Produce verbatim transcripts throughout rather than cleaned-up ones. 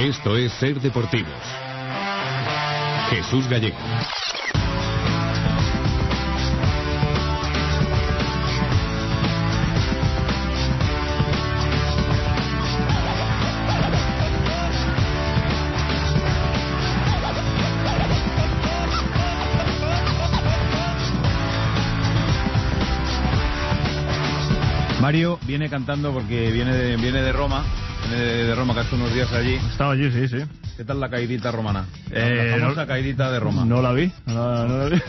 Esto es Ser Deportivos. Jesús Gallego. Mario viene cantando porque viene de, viene de Roma, viene de, de Roma, que hace unos días allí. Estaba allí, sí, sí. ¿Qué tal la caidita romana? Eh, la famosa no, caidita de Roma. No la vi, no la, no la vi.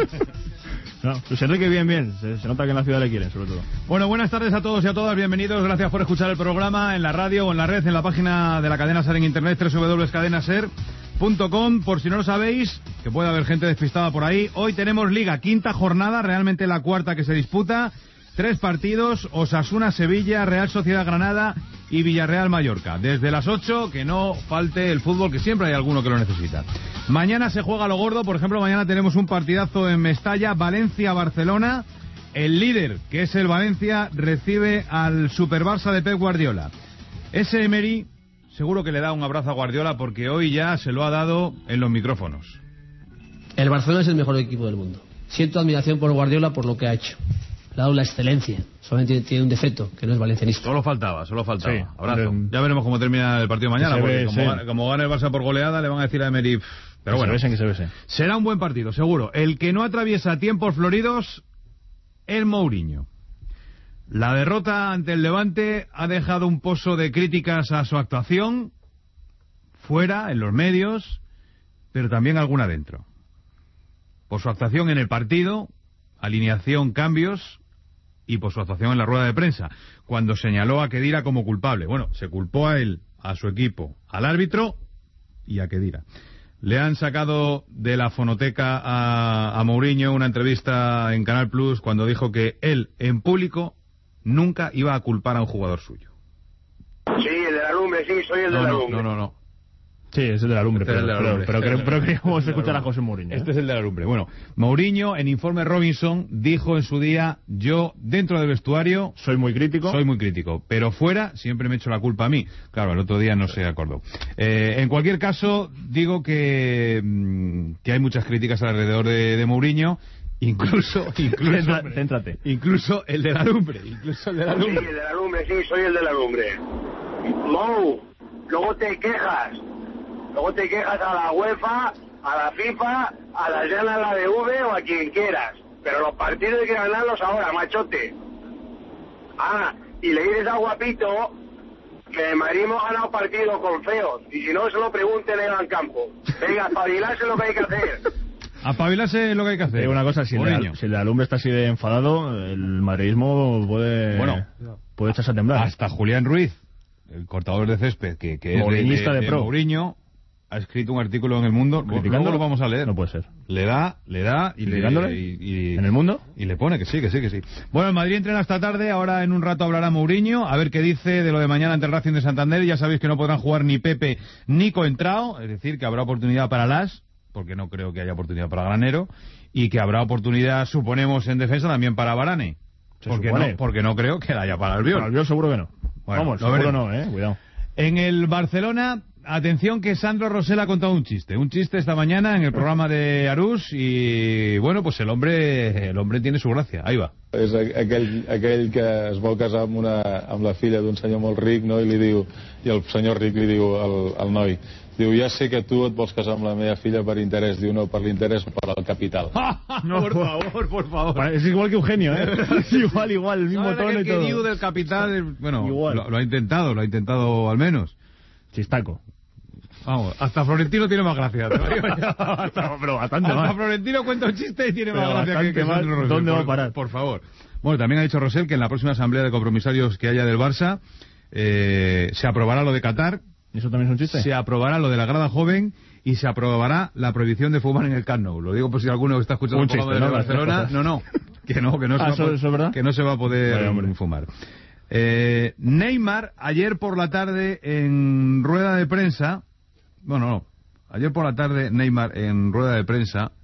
No, pues Enrique bien, bien. Se, se nota que en la ciudad le quieren, sobre todo. Bueno, buenas tardes a todos y a todas. Bienvenidos. Gracias por escuchar el programa en la radio o en la red, en la página de la cadena SER en internet, doble u doble u doble u punto cadena ser punto com. Por si no lo sabéis, que puede haber gente despistada por ahí, hoy tenemos Liga, quinta jornada, realmente la cuarta que se disputa. Tres partidos: Osasuna-Sevilla, Real Sociedad-Granada y Villarreal-Mallorca. Desde las ocho, que no falte el fútbol, que siempre hay alguno que lo necesita. Mañana se juega lo gordo. Por ejemplo, mañana tenemos un partidazo en Mestalla, Valencia-Barcelona. El líder, que es el Valencia, recibe al Super Barça de Pep Guardiola. Ese Emery seguro que le da un abrazo a Guardiola, porque hoy ya se lo ha dado en los micrófonos. El Barcelona es el mejor equipo del mundo. Siento admiración por Guardiola por lo que ha hecho. Le ha dado la excelencia. Solamente tiene, tiene un defecto, que no es valencianista. Solo faltaba, solo faltaba. Sí, Abrazo. de... Ya veremos cómo termina el partido mañana, porque ve, como, sí. gana, como gana el Barça por goleada, le van a decir a Emery... Pff, pero que bueno, se besen, que se besen. Será un buen partido, seguro. El que no atraviesa tiempos floridos, el Mourinho. La derrota ante el Levante ha dejado un pozo de críticas a su actuación, fuera, en los medios, pero también alguna dentro. Por su actuación en el partido, alineación, cambios, y por su actuación en la rueda de prensa, cuando señaló a Khedira como culpable. Bueno, se culpó a él, a su equipo, al árbitro y a Khedira. Le han sacado de la fonoteca a, a Mourinho una entrevista en Canal Plus cuando dijo que él, en público, nunca iba a culpar a un jugador suyo. Sí, el de la lumbre, sí, soy el no, de la no, lumbre. No, no, no. Sí, es el de la lumbre, Este pero, es el de la pero, lumbre. pero, Este pero, es pero el de la queríamos lumbre. escuchar a José Mourinho. ¿eh? Este es el de la lumbre. Bueno, Mourinho, en informe Robinson, dijo en su día: yo, dentro del vestuario, soy muy crítico. Soy muy crítico, pero fuera siempre me echo la culpa a mí. Claro, el otro día no se acordó. Eh, en cualquier caso, digo que, que hay muchas críticas alrededor de, de Mourinho. Incluso, incluso, Céntrate, céntrate. incluso el de la lumbre, incluso el de la lumbre. Sí, el de la lumbre, sí, soy el de la lumbre. Mou, luego te quejas. Luego te quejas a la UEFA, a la FIFA, a la llana, a la D V o a quien quieras. Pero los partidos hay que ganarlos ahora, machote. Ah, y le dices a Guapito que en Madrid hemos ganado partidos con feos. Y si no, se lo pregunten en el campo. Venga, espabilarse lo que hay que hacer. Apabilarse es lo que hay que hacer. Eh, una cosa, si el, de, si el de la lumbre está así de enfadado, el madridismo puede, bueno, puede echarse a temblar. Hasta Julián Ruiz, el cortador de césped, que, que es de, de, de, de Mourinho, ha escrito un artículo en El Mundo. Luego lo vamos a leer. No puede ser. Le da, le da y le, y, y, ¿En El Mundo? Y le pone que sí, que sí, que sí. Bueno, el Madrid entrena esta tarde. Ahora en un rato hablará Mourinho, a ver qué dice de lo de mañana ante el Racing de Santander. Ya sabéis que no podrán jugar ni Pepe ni Coentrao, es decir, que habrá oportunidad para Las, porque no creo que haya oportunidad para Granero, y que habrá oportunidad, suponemos, en defensa también para Varane. Porque no, porque no creo que la haya para Albiol. Para Albiol seguro que no. Bueno, Vamos, seguro veremos. no, eh, cuidado. En el Barcelona, atención que Sandro Rosell ha contado un chiste. Un chiste esta mañana en el programa de Arús y, bueno, pues el hombre el hombre tiene su gracia. Ahí va. És aquell, aquell que es vol casar amb, una, amb la filla d'un senyor molt ric, no? I li diu, i el senyor ric li diu al, al noi, diu, ja sé que tu et vols casar amb la meva filla per interès. Diu, no, per l'interès, per al capital. No, por favor, por favor. Es igual que Eugenio, ¿eh? igual, igual, el mismo tono y todo. El que diu del capital, bueno, lo, lo ha intentado, lo ha intentado al menos. Chistaco. Vamos, hasta Florentino tiene más gracia. hasta, pero bastante hasta más. Florentino cuenta un chiste y tiene pero más gracia que, que más. Rosell. ¿Dónde por, va a parar? Por favor. Bueno, también ha dicho Rosell que en la próxima asamblea de compromisarios que haya del Barça eh, se aprobará lo de Qatar. ¿Eso también es un chiste? Se aprobará lo de la grada joven y se aprobará la prohibición de fumar en el Camp Nou. Lo digo por si alguno está escuchando un un programa chiste, de ¿no? Barcelona. No, no, que no, que no, ah, se, va ¿eso, eso que no se va a poder vale, fumar. Eh, Neymar, ayer por la tarde en rueda de prensa, bueno, no, ayer por la tarde Neymar en rueda de prensa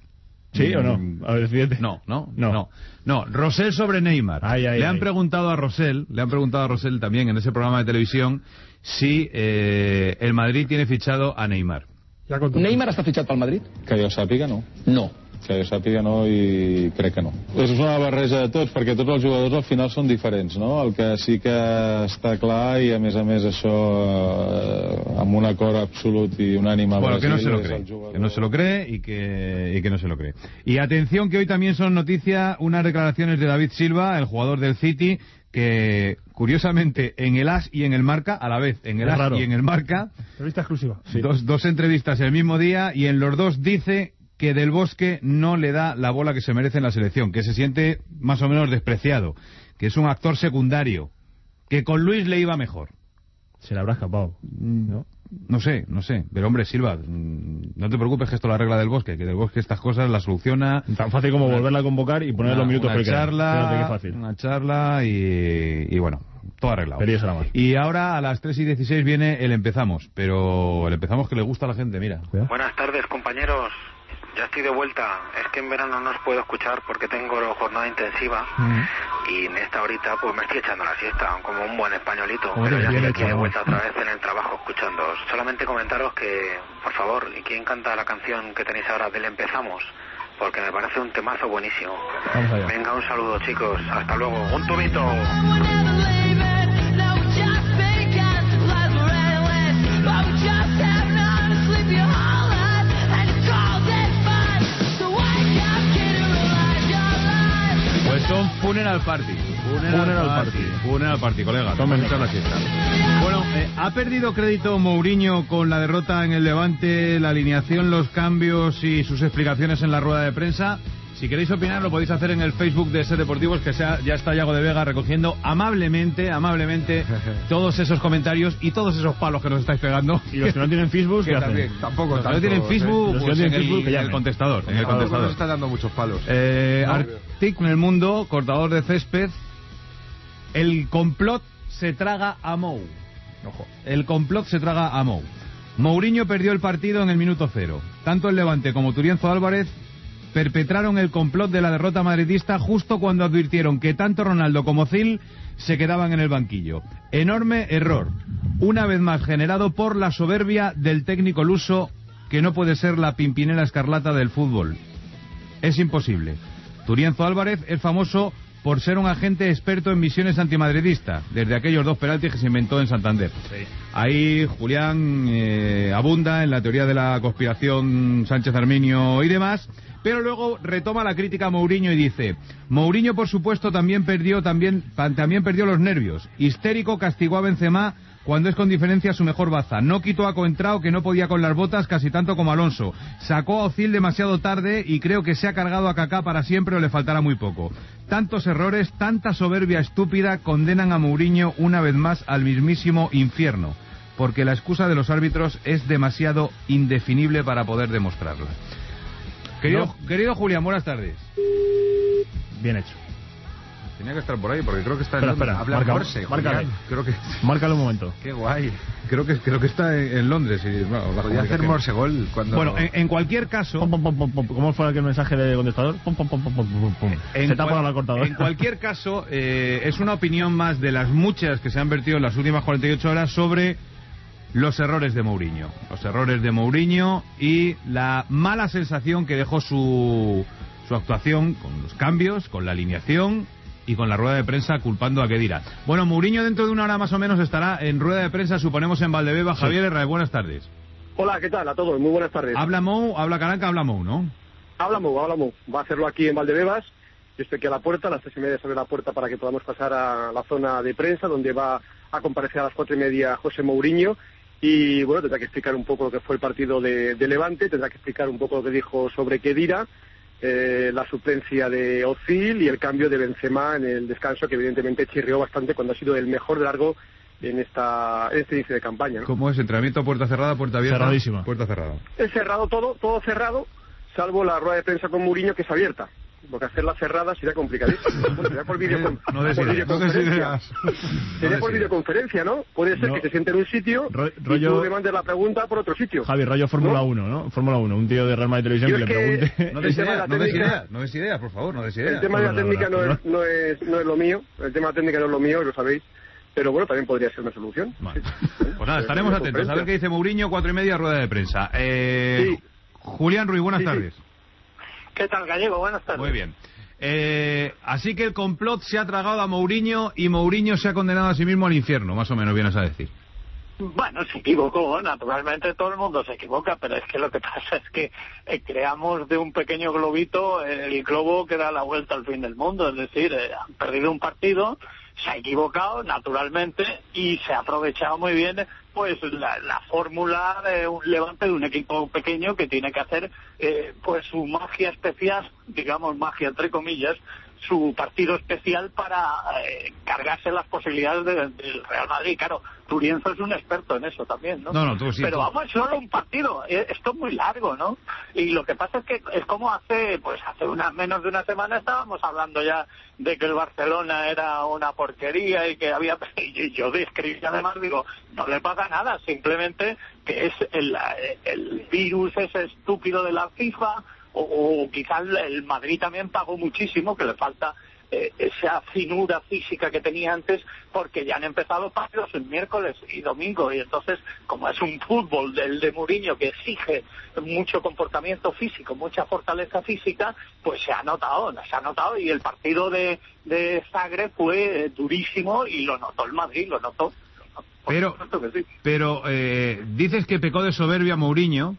¿Sí o no? A ver, decidete. No, no, No. no. No, Rosell sobre Neymar. Ay, ay, le han ay. preguntado a Rosell, le han preguntado a Rosell también en ese programa de televisión si eh, el Madrid tiene fichado a Neymar. Neymar està fitxat pel Madrid? Que jo sàpiga, no. No. Que jo sàpiga, no, i crec que no. És una barreja de tots, perquè tots els jugadors al final són diferents, no? El que sí que està clar, i a més a més això eh, amb un acord absolut i unànime... Bueno, que no Brasil, se lo és cree, el jugador- que no se lo cree y que, y que no se lo cree. Y atención que hoy también son noticia unas declaraciones de David Silva, el jugador del City, que curiosamente en el As y en el Marca, a la vez, en el Es As raro. y en el Marca, Revista exclusiva. dos, dos entrevistas el mismo día, y en los dos dice que Del Bosque no le da la bola que se merece en la selección, que se siente más o menos despreciado, que es un actor secundario, que con Luis le iba mejor. Se le habrá escapado, ¿no? No sé, no sé. Pero hombre, Silva, mm, no te preocupes que esto la regla Del Bosque, que Del Bosque estas cosas las soluciona. Tan fácil como volverla a convocar y poner Una- los minutos una que quedan. charla, Fíjate qué fácil. una charla y, y bueno, todo arreglado. Pero eso nada más. Y ahora a las tres y dieciséis viene el Empezamos, pero el Empezamos que le gusta a la gente, mira. Cuidado. Buenas tardes, compañeros. Ya estoy de vuelta. Es que en verano no os puedo escuchar porque tengo jornada intensiva y en esta horita pues me estoy echando la siesta, como un buen españolito. Hombre, Pero ya bien estoy hecho, aquí de además. vuelta otra vez en el trabajo escuchándoos. Solamente comentaros que, por favor, ¿y quién canta la canción que tenéis ahora del Empezamos? Porque me parece un temazo buenísimo. Vamos allá. Venga, un saludo, chicos. Hasta luego. Un tubito. Pues son Funeral Party. Funeral Party. Funeral Party, colega. Tomen Echar la siesta. Bueno, eh, ¿ha perdido crédito Mourinho con la derrota en el Levante, la alineación, los cambios y sus explicaciones en la rueda de prensa? Si queréis opinar, lo podéis hacer en el Facebook de Ser Deportivos, que sea, ya está Yago de Vega recogiendo amablemente, amablemente todos esos comentarios y todos esos palos que nos estáis pegando. Y los que no tienen Facebook, Que ¿qué también, hacen? tampoco los que no tanto, tienen ¿eh? Facebook, Los que no pues tienen en el- Facebook, que en el llamen. contestador, en el Tampoco contestador. nos está dando muchos palos. Eh, No. Arctic en el mundo, cortador de césped. El complot se traga a Mou. Ojo. El complot se traga a Mou. Mourinho perdió el partido en el minuto cero. Tanto el Levante como Turienzo Álvarez perpetraron el complot de la derrota madridista justo cuando advirtieron que tanto Ronaldo como Zil se quedaban en el banquillo. Enorme error. Una vez más generado por la soberbia del técnico luso, que no puede ser la Pimpinela Escarlata del fútbol. Es imposible. Turienzo Álvarez es famoso por ser un agente experto en misiones antimadridistas, desde aquellos dos penaltis que se inventó en Santander. Ahí Julián eh, abunda en la teoría de la conspiración Sánchez Arminio y demás, pero luego retoma la crítica a Mourinho y dice: Mourinho, por supuesto, también perdió también pa- también perdió los nervios. Histérico castigó a Benzema cuando es con diferencia su mejor baza. No quitó a Coentrao, que no podía con las botas casi tanto como Alonso. Sacó a Ozil demasiado tarde y creo que se ha cargado a Kaká para siempre o le faltará muy poco. Tantos errores, tanta soberbia estúpida condenan a Mourinho una vez más al mismísimo infierno, porque la excusa de los árbitros es demasiado indefinible para poder demostrarla. Querido, querido Julián, buenas tardes. Bien hecho. Tenía que estar por ahí porque creo que está Espera, en Londres. espera, Habla marca- Morse, márcalo. Julián. Creo que Márcalo un momento. qué guay. Creo que creo que está en, en Londres y bueno, la Podía hacer comunicación. morsegol cuando... Bueno, en, en cualquier caso, Pum, pum, pum, pum, pum. ¿Cómo fue aquel mensaje de contestador? Pum, pum, pum, pum, pum, pum, pum. en Se tapa cual- la cortadora. en cualquier caso, eh, es una opinión más de las muchas que se han vertido en las últimas cuarenta y ocho horas sobre los errores de Mourinho. Los errores de Mourinho y la mala sensación que dejó su, su actuación con los cambios, con la alineación y con la rueda de prensa culpando a Khedira. Bueno, Mourinho dentro de una hora más o menos estará en rueda de prensa, suponemos en Valdebeba. Sí. Javier Herrera, buenas tardes. Hola, ¿qué tal a todos? Muy buenas tardes. Habla Mou, habla Caranca, habla Mou, ¿no? Hablamos, hablamos. Va a hacerlo aquí en Valdebebas. Yo estoy aquí a la puerta, a las tres y media se abre la puerta para que podamos pasar a la zona de prensa, donde va a comparecer a las cuatro y media José Mourinho. Y bueno, tendrá que explicar un poco lo que fue el partido de, de Levante, tendrá que explicar un poco lo que dijo sobre Khedira, eh, la suplencia de Ozil y el cambio de Benzema en el descanso, que evidentemente chirrió bastante cuando ha sido el mejor de largo en esta en este inicio de campaña, ¿no? ¿Cómo es? ¿Entrenamiento puerta cerrada, puerta abierta? Cerradísima. Puerta cerrada. Es cerrado todo, todo cerrado, salvo la rueda de prensa con Mourinho, que es abierta. porque hacerla cerrada sería complicadísimo. Bueno, sería por, videocon no des por ideas, videoconferencia. No sería no por videoconferencia, ¿no? Puede ser no. que se siente en un sitio Ro rollo... y tú le mandes la pregunta por otro sitio. Javi, rollo Fórmula uno, ¿no? Fórmula uno, un tío de Real Madrid Televisión que, que le pregunte... No des ideas, no des ideas, no des ideas, por favor, no des ideas. El tema de la técnica no es, no, es, no es lo mío, el tema de la técnica no es lo mío, lo sabéis. Pero bueno, también podría ser una solución. Vale. Pues nada, estaremos atentos a ver qué dice Mourinho, cuatro y media, rueda de prensa. Eh, sí. Julián Ruiz, buenas sí, tardes. Sí. ¿Qué tal, Gallego? Buenas tardes. Muy bien. Eh, así que el complot se ha tragado a Mourinho y Mourinho se ha condenado a sí mismo al infierno, más o menos vienes a decir. Bueno, se equivocó, naturalmente todo el mundo se equivoca, pero es que lo que pasa es que eh, creamos de un pequeño globito el globo que da la vuelta al fin del mundo, es decir, eh, han perdido un partido, se ha equivocado, naturalmente, y se ha aprovechado muy bien pues la, la fórmula de un levante de un equipo pequeño que tiene que hacer eh, pues su magia especial, digamos magia entre comillas, su partido especial para eh, cargarse las posibilidades del de Real Madrid. Claro, Turienzo es un experto en eso también, ¿no? No, no, tú sí. Pero tú. vamos, es solo un partido. Esto es muy largo, ¿no? Y lo que pasa es que es como hace, pues hace una, menos de una semana estábamos hablando ya de que el Barcelona era una porquería y que había... Y yo describí además, digo, no le pasa nada, simplemente que es el, el virus ese estúpido de la FIFA... O, o quizás el Madrid también pagó muchísimo, que le falta eh, esa finura física que tenía antes, porque ya han empezado partidos el miércoles y domingo, y entonces, como es un fútbol del de Mourinho que exige mucho comportamiento físico, mucha fortaleza física, pues se ha notado, se ha notado, y el partido de, de Zagreb fue durísimo y lo notó el Madrid, lo notó. Lo notó pero, sí. pero eh, dices que pecó de soberbia Mourinho.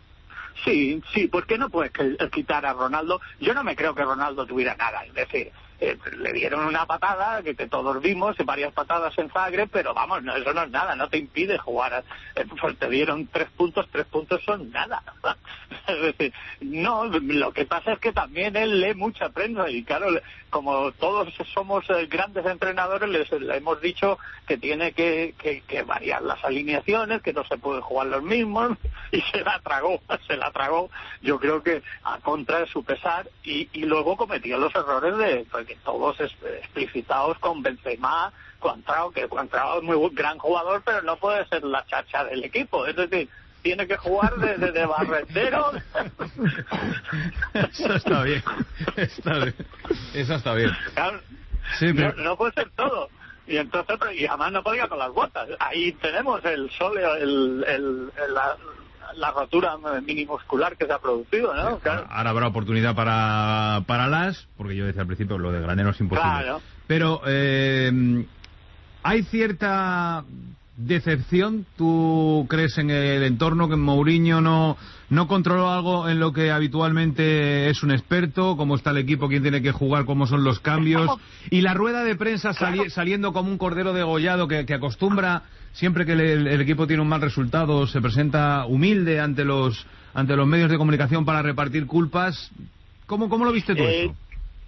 Sí, sí, ¿por qué no puedes quitar a Ronaldo? Yo no me creo que Ronaldo tuviera nada, es decir, eh, le dieron una patada, que, que todos vimos, varias patadas en Zagreb, pero vamos, no, eso no es nada, no te impide jugar, eh, pues te dieron tres puntos, tres puntos son nada. Es decir, no, lo que pasa es que también él lee mucha prensa y claro, como todos somos eh, grandes entrenadores, les, le hemos dicho que tiene que, que, que variar las alineaciones, que no se pueden jugar los mismos, y se la tragó, se la tragó, yo creo que a contra de su pesar, y, y luego cometió los errores de, pues, que todos explicitados con Benzema, Contrao, que Contrao es muy gran jugador, pero no puede ser la chacha del equipo, es decir, tiene que jugar desde de, de barrendero. Eso está bien, está bien. Eso está bien. Claro, sí, pero... no, no puede ser todo. Y entonces, y además no podía con las botas. Ahí tenemos el sóleo, el, el, el, la, la rotura minimuscular que se ha producido, ¿no? Claro. Ahora habrá oportunidad para, para las, porque yo decía al principio lo de Granero es imposible. Claro. Pero eh, hay cierta decepción, ¿tú crees en el entorno que Mourinho no, no controló algo en lo que habitualmente es un experto, cómo está el equipo, quién tiene que jugar, cómo son los cambios, y la rueda de prensa sali, saliendo como un cordero degollado que, que acostumbra, siempre que el, el equipo tiene un mal resultado, se presenta humilde ante los ante los medios de comunicación para repartir culpas? ¿Cómo, cómo lo viste tú eh, eso?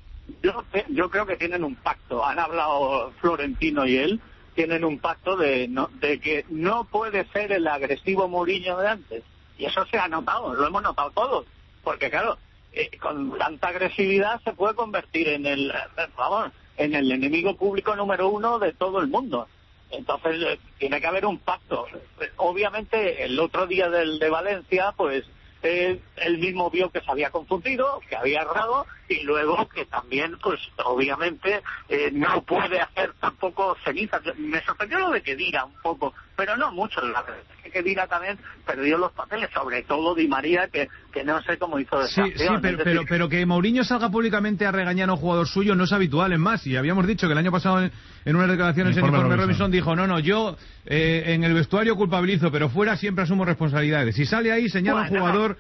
Yo, yo creo que tienen un pacto, han hablado Florentino y él, tienen un pacto de, no, de que no puede ser el agresivo Mourinho de antes. Y eso se ha notado, lo hemos notado todos. Porque claro, eh, con tanta agresividad se puede convertir en el, vamos, en el enemigo público número uno de todo el mundo. Entonces eh, tiene que haber un pacto. Obviamente el otro día del de Valencia, pues eh, él mismo vio que se había confundido, que había errado, y luego que también, pues obviamente, eh, no puede hacer tampoco cenizas. Me sorprendió lo de que diga un poco, pero no mucho. La verdad es que Dira también perdió los papeles, sobre todo Di María, que, que no sé cómo hizo de Sí, sí, pero, pero, pero que Mourinho salga públicamente a regañar a un jugador suyo no es habitual, es más, y habíamos dicho que el año pasado en, en unas declaraciones en Informe Robinson dijo, no, no, yo eh, en el vestuario culpabilizo, pero fuera siempre asumo responsabilidades. Si sale ahí, señala a un jugador...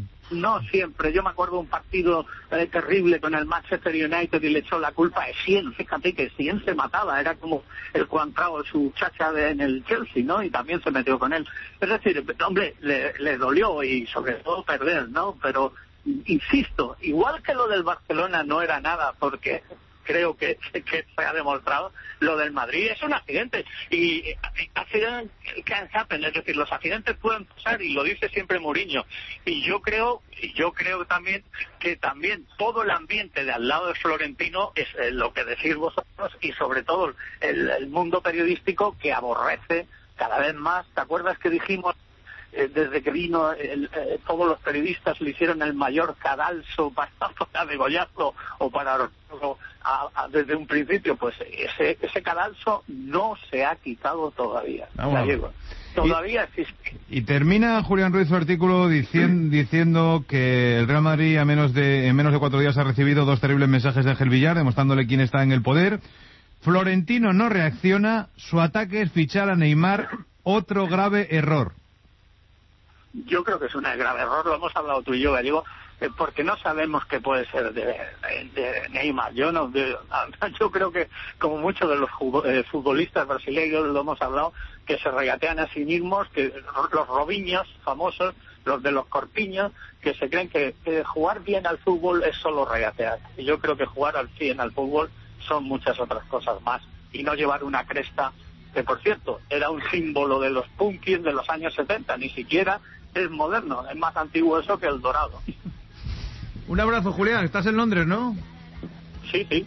No siempre, yo me acuerdo de un partido eh, terrible con el Manchester United y le echó la culpa a Essien, fíjate que Essien se mataba, era como el Cuantrao, su chacha de, en el Chelsea, ¿no? Y también se metió con él. Es decir, hombre, le, le dolió y sobre todo perder, ¿no? Pero, insisto, igual que lo del Barcelona no era nada, porque creo que, que se ha demostrado. Lo del Madrid es un accidente y accident can happen, es decir, los accidentes pueden pasar y lo dice siempre Mourinho. Y yo creo, yo creo también que también todo el ambiente de al lado de Florentino es eh, lo que decís vosotros y sobre todo el, el mundo periodístico que aborrece cada vez más. ¿Te acuerdas que dijimos eh, desde que vino el, eh, todos los periodistas le hicieron el mayor cadalso para, para degollarlo o para a, a, desde un principio? Pues ese ese cadalso no se ha quitado todavía. Ah, bueno. Gallego. Todavía y, existe. Y termina Julián Ruiz su artículo dicien, diciendo que el Real Madrid a menos de, en menos de cuatro días ha recibido dos terribles mensajes de Ángel Villar, demostrándole quién está en el poder. Florentino no reacciona, su ataque es fichar a Neymar, otro grave error. Yo creo que es un grave error, lo hemos hablado tú y yo, Gallego, eh, porque no sabemos qué puede ser de, de Neymar. Yo no, de, yo creo que como muchos de los eh, futbolistas brasileños lo hemos hablado, que se regatean a sí mismos, que los Robinhos famosos, los de los Corpiños, que se creen que, que jugar bien al fútbol es solo regatear. Y yo creo que jugar al bien al fútbol son muchas otras cosas más, y no llevar una cresta que, por cierto, era un símbolo de los punkis de los años setenta, ni siquiera es moderno, es más antiguo eso que el dorado. Un abrazo, Julián, estás en Londres, ¿no? Sí, sí.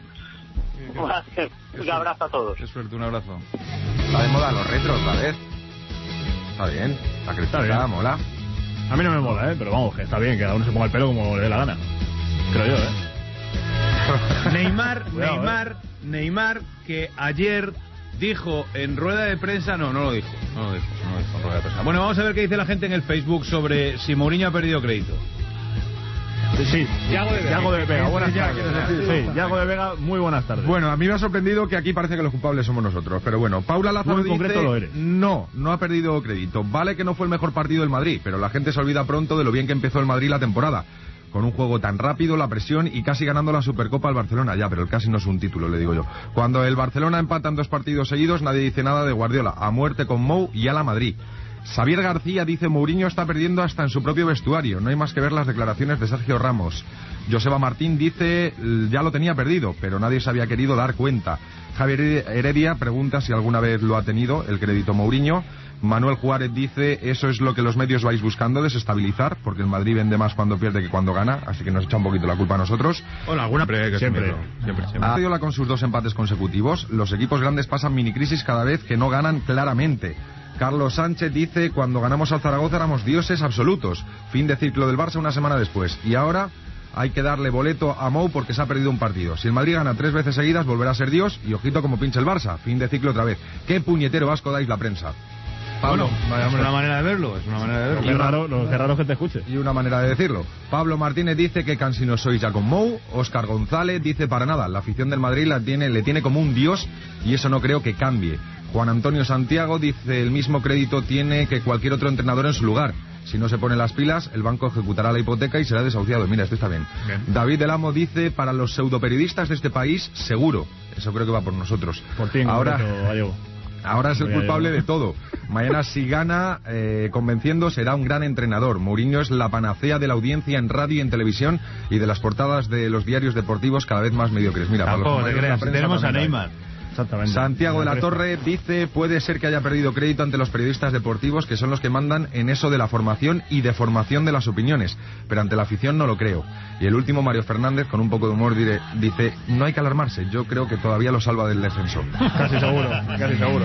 Un abrazo a todos. Qué suerte, un abrazo. Está de moda los retros, ¿sabes? Está bien, la cresta Está bien. mola. A mí no me mola, ¿eh? Pero vamos, que está bien, que cada uno se ponga el pelo como le dé la gana. Creo yo, ¿eh? Neymar, Cuidado, Neymar, eh. Neymar, que ayer dijo en rueda de prensa, no, no lo dijo, no lo dijo, no lo dijo en rueda de prensa. Bueno, vamos a ver qué dice la gente en el Facebook sobre si Mourinho ha perdido crédito. Sí, Yago de Vega. Yago de Vega, buenas Ya, tardes. ¿quieres decir? Sí, Yago de Vega, muy buenas tardes. Bueno, a mí me ha sorprendido que aquí parece que los culpables somos nosotros. Pero bueno, Paula Lázaro Tú en dice... concreto lo eres. No, no ha perdido crédito. Vale que no fue el mejor partido del Madrid, pero la gente se olvida pronto de lo bien que empezó el Madrid la temporada. Con un juego tan rápido, la presión y casi ganando la Supercopa al Barcelona. Ya, pero el casi no es un título, le digo yo. Cuando el Barcelona empata en dos partidos seguidos, nadie dice nada de Guardiola. A muerte con Mou y a la Madrid. Xavier García dice: Mourinho está perdiendo hasta en su propio vestuario. No hay más que ver las declaraciones de Sergio Ramos. Joseba Martín dice: ya lo tenía perdido, pero nadie se había querido dar cuenta. Javier Heredia pregunta si alguna vez lo ha tenido el crédito Mourinho. Manuel Juárez dice: eso es lo que los medios vais buscando, desestabilizar, porque el Madrid vende más cuando pierde que cuando gana, así que nos echa un poquito la culpa a nosotros. Bueno, alguna pre que Siempre. siempre, siempre. Ha Guardiola con sus dos empates consecutivos. Los equipos grandes pasan mini crisis cada vez que no ganan claramente. Carlos Sánchez dice: cuando ganamos al Zaragoza éramos dioses absolutos. Fin de ciclo del Barça una semana después. Y ahora hay que darle boleto a Mou porque se ha perdido un partido. Si el Madrid gana tres veces seguidas volverá a ser Dios y ojito como pinche el Barça. Fin de ciclo otra vez. Qué puñetero vasco dais la prensa. Pablo, Bueno, es una manera de verlo, es una manera de verlo. Qué raro, lo, qué raro que te escuche. y una manera de decirlo. Pablo Martínez dice que cansino sois ya con Mou. Óscar González dice: para nada, la afición del Madrid la tiene, le tiene como un dios y eso no creo que cambie. Juan Antonio Santiago dice: el mismo crédito tiene que cualquier otro entrenador en su lugar. Si no se pone las pilas, el banco ejecutará la hipoteca y será desahuciado. Mira, esto está bien. Bien. David del Amo dice: para los pseudoperiodistas de este país, seguro. Eso creo que va por nosotros. Por ti, en Ahora... concreto, Gallego. Ahora es el Voy a culpable llevar. de todo. Mañana si gana, eh, convenciendo, será un gran entrenador. Mourinho es la panacea de la audiencia en radio y en televisión y de las portadas de los diarios deportivos cada vez más mediocres. Mira, para los Tampoco te compañeros de la creas, prensa tenemos a también hay. Neymar. Exactamente. Santiago de la Me Torre dice: puede ser que haya perdido crédito ante los periodistas deportivos, que son los que mandan en eso de la formación y deformación de las opiniones, pero ante la afición no lo creo. Y el último, Mario Fernández, con un poco de humor, dire- dice: no hay que alarmarse, yo creo que todavía lo salva del descenso. Casi seguro, casi seguro.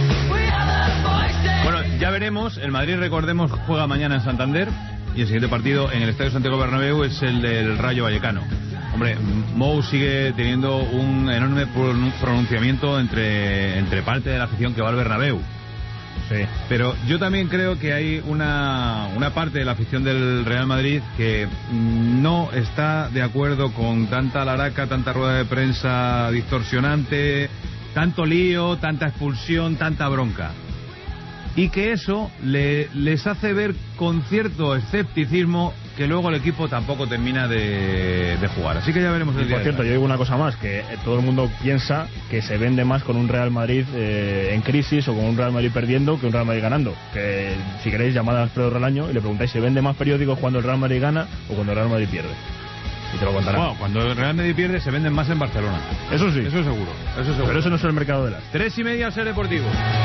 Bueno, ya veremos. El Madrid, recordemos, juega mañana en Santander y el siguiente partido en el Estadio Santiago Bernabéu es el del Rayo Vallecano. Hombre, Mou sigue teniendo un enorme pronunciamiento entre, entre parte de la afición que va al Bernabéu. Sí. Pero yo también creo que hay una, una parte de la afición del Real Madrid que no está de acuerdo con tanta laraca, tanta rueda de prensa distorsionante, tanto lío, tanta expulsión, tanta bronca. Y que eso le, les hace ver con cierto escepticismo que luego el equipo tampoco termina de, de jugar. Así que ya veremos el Y día por de cierto, yo mañana. digo una cosa más, que eh, todo el mundo piensa que se vende más con un Real Madrid eh, en crisis o con un Real Madrid perdiendo que un Real Madrid ganando. Que si queréis llamad a Alfredo Relaño y le preguntáis si vende más periódicos cuando el Real Madrid gana o cuando el Real Madrid pierde. y te lo contarán. Bueno, cuando el Real Madrid pierde se venden más en Barcelona. Eso sí. Eso seguro. Eso seguro. Pero eso no es el mercado de las. Tres y media, Ser Deportivo.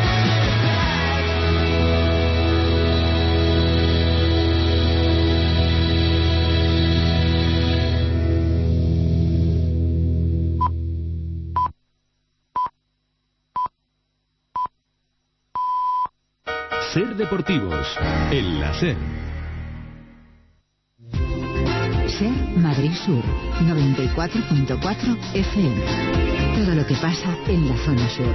Ser Deportivos, en la Ser. Ser Madrid Sur, noventa y cuatro punto cuatro F M. Todo lo que pasa en la zona sur.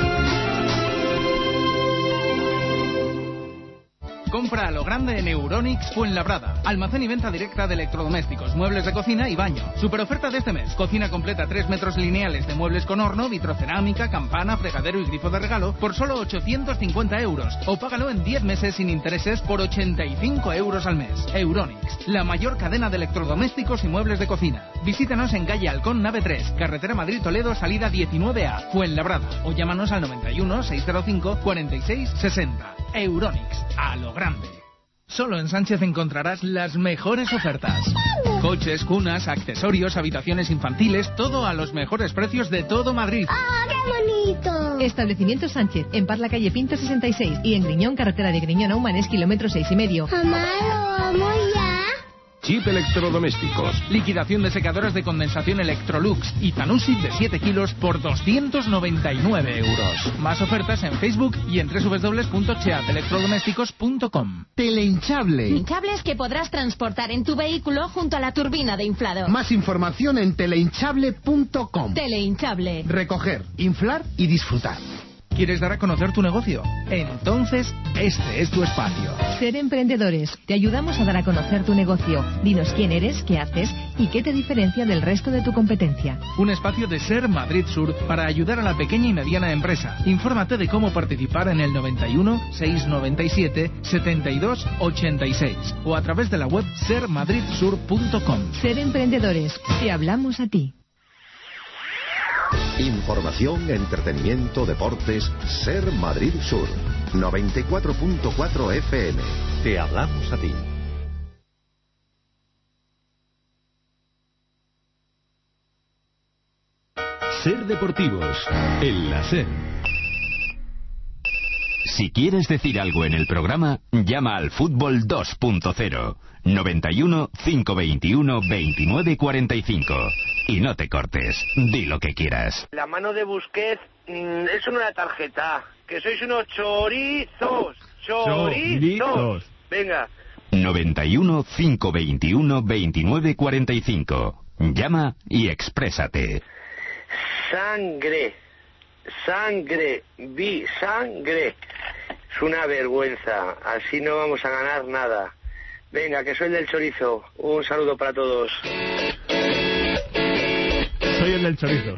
Compra a lo grande en Euronics Fuenlabrada. Almacén y venta directa de electrodomésticos, muebles de cocina y baño. Super oferta de este mes. Cocina completa tres metros lineales de muebles con horno, vitrocerámica, campana, fregadero y grifo de regalo por solo ochocientos cincuenta euros. O págalo en diez meses sin intereses por ochenta y cinco euros al mes. Euronics, la mayor cadena de electrodomésticos y muebles de cocina. Visítanos en calle Halcón, nave tres, carretera Madrid-Toledo, salida diecinueve A, Fuenlabrada. O llámanos al noventa y uno, seiscientos cinco, cuarenta y seis sesenta. Euronics, a lo grande. Solo en Sánchez encontrarás las mejores ofertas. Coches, cunas, accesorios, habitaciones infantiles, todo a los mejores precios de todo Madrid. ¡Ah, qué bonito! Establecimiento Sánchez, en Parla calle Pinto sesenta y seis y en Griñón, carretera de Griñón a Humanes, kilómetro seis y medio. Mamá, lo amo ya. Chip Electrodomésticos. Liquidación de secadoras de condensación Electrolux y Tanusic de siete kilos por doscientos noventa y nueve euros. Más ofertas en Facebook y en doble u doble u doble u punto cheap electrodomésticos punto com. Telehinchable. Hinchables que podrás transportar en tu vehículo junto a la turbina de inflado. Más información en telehinchable punto com. Telehinchable. Recoger, inflar y disfrutar. ¿Quieres dar a conocer tu negocio? Entonces, este es tu espacio. Ser Emprendedores. Te ayudamos a dar a conocer tu negocio. Dinos quién eres, qué haces y qué te diferencia del resto de tu competencia. Un espacio de Ser Madrid Sur para ayudar a la pequeña y mediana empresa. Infórmate de cómo participar en el noventa y uno, seiscientos noventa y siete, setenta y dos, ochenta y seis o a través de la web ser madrid sur punto com. Ser Emprendedores. Te hablamos a ti. Información, entretenimiento, deportes, Ser Madrid Sur, noventa y cuatro punto cuatro F M. Te hablamos a ti. Ser Deportivos, en la Ser. Si quieres decir algo en el programa, llama al Fútbol dos punto cero, noventa y uno, cinco veintiuno, veintinueve cuarenta y cinco. Y no te cortes, di lo que quieras. La mano de Busquets, mmm, eso no es una tarjeta, que sois unos chorizos, chorizos. chorizos. Venga. noventa y uno, cinco veintiuno, veintinueve cuarenta y cinco. Llama y exprésate. Sangre, sangre, vi sangre. Es una vergüenza, así no vamos a ganar nada. Venga, que soy el del chorizo. Un saludo para todos. Soy el del chorizo.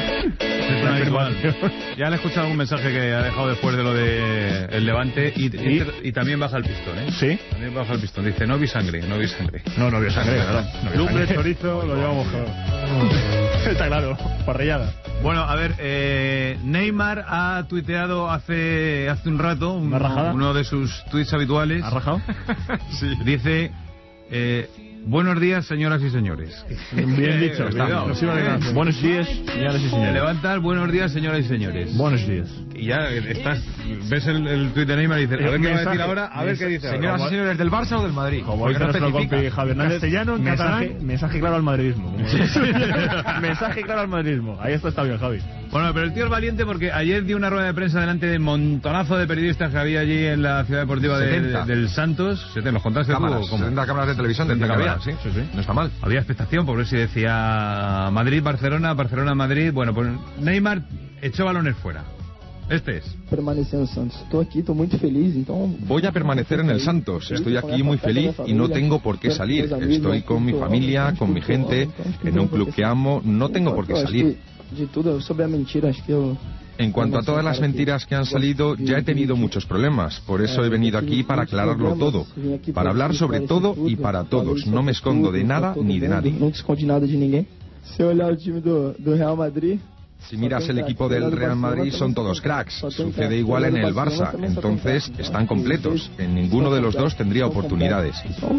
Ya le he escuchado algún mensaje que ha dejado después de lo de el Levante y, y, y también baja el pistón, ¿eh? Sí. También baja el pistón. Dice, no vi sangre, no vi sangre. No, no vi sangre, claro. No Lumbre, chorizo, lo llevamos claro. Está claro, parrillada. Bueno, a ver, eh, Neymar ha tuiteado hace hace un rato un, uno de sus tweets habituales. ¿Ha rajado? Sí. Dice... Eh, buenos días, señoras y señores. Bien dicho. Está, no, sí, vale, buenos días, señoras y señores. Te levantas, buenos días, señoras y señores. Buenos días. Y ya estás, ves el, el tuit de Neymar y dices, a ver qué va a decir ahora, a ver qué dice. Señoras y señores, ¿del Barça o del Madrid? Como el nuestro compi Javier Hernández. Castellano, en mensaje, catalán. Mensaje claro al madridismo. Mensaje claro al madridismo. Ahí esto está bien, Javi. Bueno, pero el tío es valiente porque ayer dio una rueda de prensa delante de montonazo de periodistas que había allí en la ciudad deportiva de, de, del Santos. ¿Se te los contaste cámaras, tú? setenta cámaras de televisión de cámaras, sí, sí, sí. No está mal. Había expectación por ver si decía Madrid-Barcelona, Barcelona-Madrid. Bueno, pues Neymar echó balones fuera. Este es. Permanecer en Santos. Estoy aquí, estoy muy feliz. Entonces... Voy a permanecer en el Santos. Estoy aquí muy feliz y no tengo por qué salir. Estoy con mi familia, con mi gente, en un club que amo. No tengo por qué salir. De todo sobre la mentira, es que yo... En cuanto a todas las mentiras que han salido, ya he tenido muchos problemas. Por eso he venido aquí para aclararlo todo. Para hablar sobre todo y para todos. No me escondo de nada ni de nadie. No te escondo nada de ninguém. Se olhar o time do, do Real Madrid... Si miras el equipo del Real Madrid son todos cracks. Sucede igual en el Barça. Entonces están completos. En ninguno de los dos tendría oportunidades.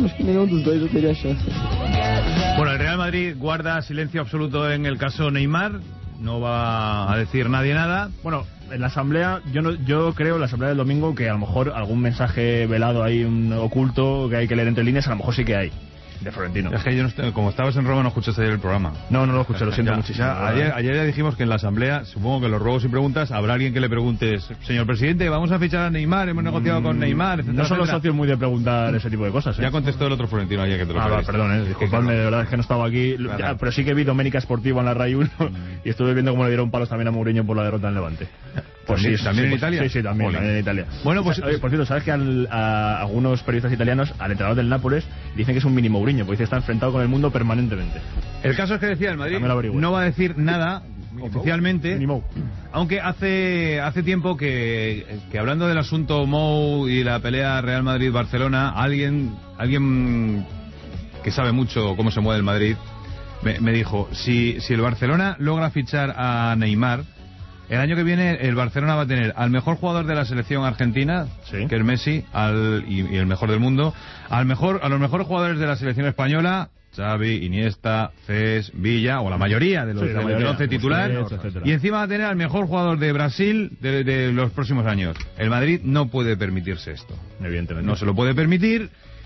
Bueno, el Real Madrid guarda silencio absoluto en el caso Neymar. No va a decir nadie nada. Bueno, en la asamblea, yo no, yo creo en la asamblea del domingo que a lo mejor algún mensaje velado ahí, un oculto, que hay que leer entre líneas, a lo mejor sí que hay. De Florentino. Es que yo no estoy, como estabas en Roma no escuchaste ayer el programa. No, no lo escuché, lo siento ya, muchísimo. Ya, ayer, ayer ya dijimos que en la asamblea, supongo que los ruegos y preguntas, habrá alguien que le pregunte, señor presidente, vamos a fichar a Neymar, hemos negociado mm, con Neymar, etcétera. No son los etcétera. socios muy de preguntar ese tipo de cosas, ¿eh? Ya contestó el otro Florentino ayer que te lo Ah, va, perdón, eh, disculpadme, de verdad es que no estaba aquí. Claro. Ya, pero sí que vi Doménica Sportiva en la Rai uno mm. y estuve viendo cómo le dieron palos también a Mourinho por la derrota en Levante. Pues ¿También, sí, ¿también sí, en pues, Italia? Sí, sí, también, también en Italia. Bueno, pues... Oye, por cierto, ¿sabes que al, a algunos periodistas italianos, al entrenador del Nápoles, dicen que es un mini Mourinho, porque dice que está enfrentado con el mundo permanentemente? El caso es que decía el Madrid no va a decir nada oficialmente, aunque hace hace tiempo que, que hablando del asunto Mou y la pelea Real Madrid-Barcelona, alguien alguien que sabe mucho cómo se mueve el Madrid me, me dijo, si, si el Barcelona logra fichar a Neymar, el año que viene el Barcelona va a tener al mejor jugador de la selección argentina, ¿sí?, que es Messi, al, y, y el mejor del mundo, al mejor a los mejores jugadores de la selección española, Xavi, Iniesta, Cés, Villa, o la mayoría de los sí, del once titular, y encima va a tener al mejor jugador de Brasil de, de los próximos años. El Madrid no puede permitirse esto. Evidentemente. No se lo puede permitir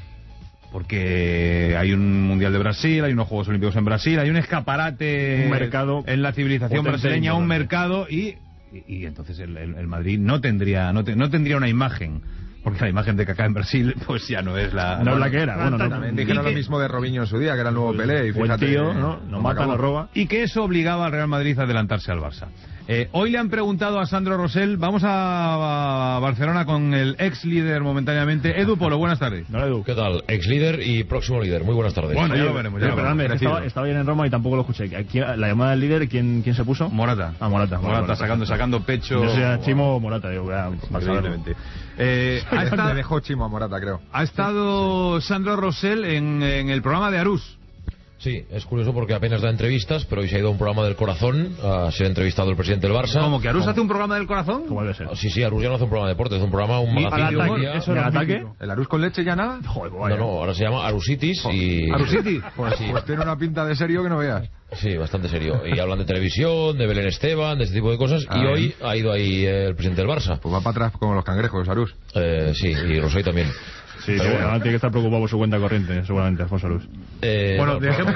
porque hay un Mundial de Brasil, hay unos Juegos Olímpicos en Brasil, hay un escaparate un mercado en la civilización brasileña, un mercado, y, y, y entonces el, el, el Madrid no tendría, no, te, no tendría una imagen. Porque la imagen de Kaká en Brasil, pues ya no es la... No es la que era. Bueno, no, también dijeron lo mismo de Robinho en su día, que era el nuevo Pelé. Y fíjate, tío, ¿no? Nos mata, nos roba. Y que eso obligaba al Real Madrid a adelantarse al Barça. Eh, hoy le han preguntado a Sandro Rosell, vamos a, a Barcelona con el ex líder momentáneamente. Edu Polo, buenas tardes. No, Edu. ¿Qué tal? Ex líder y próximo líder. Muy buenas tardes. Bueno, ya lo veremos. Ya lo veremos. Estaba, estaba bien en Roma y tampoco lo escuché. La llamada del líder, ¿quién, quién se puso? Morata. Ah, Morata. Morata, Morata sacando, sacando pecho. Yo soy Chimo Morata, digo, ya, increíblemente. Eh, ha estado, le dejó Chimo a Morata, creo. Ha estado Sandro Rosell en, en el programa de Arús. Sí, es curioso porque apenas da entrevistas, pero hoy se ha ido a un programa del corazón a ser entrevistado el presidente del Barça. ¿Cómo que Arús hace un programa del corazón? ¿Cómo debe ser? Sí, sí, Arús ya no hace un programa de deporte, hace un programa, un magazine. Ataque, ¿eso era ataque? ¿El Arús con leche ya nada? Joder, no, no, ahora se llama Arusitis y... ¿Arusitis? Pues, sí. Pues tiene una pinta de serio que no veas. Sí, bastante serio. Y hablan de televisión, de Belén Esteban, de este tipo de cosas. Ah, y hoy ha ido ahí el presidente del Barça. Pues va para atrás como los cangrejos, Arús. Eh, sí, y Rosell también. Sí, sí, bueno, tiene que estar preocupado por su cuenta corriente, seguramente, Alfonso Arús. Eh, bueno, no, dejemos,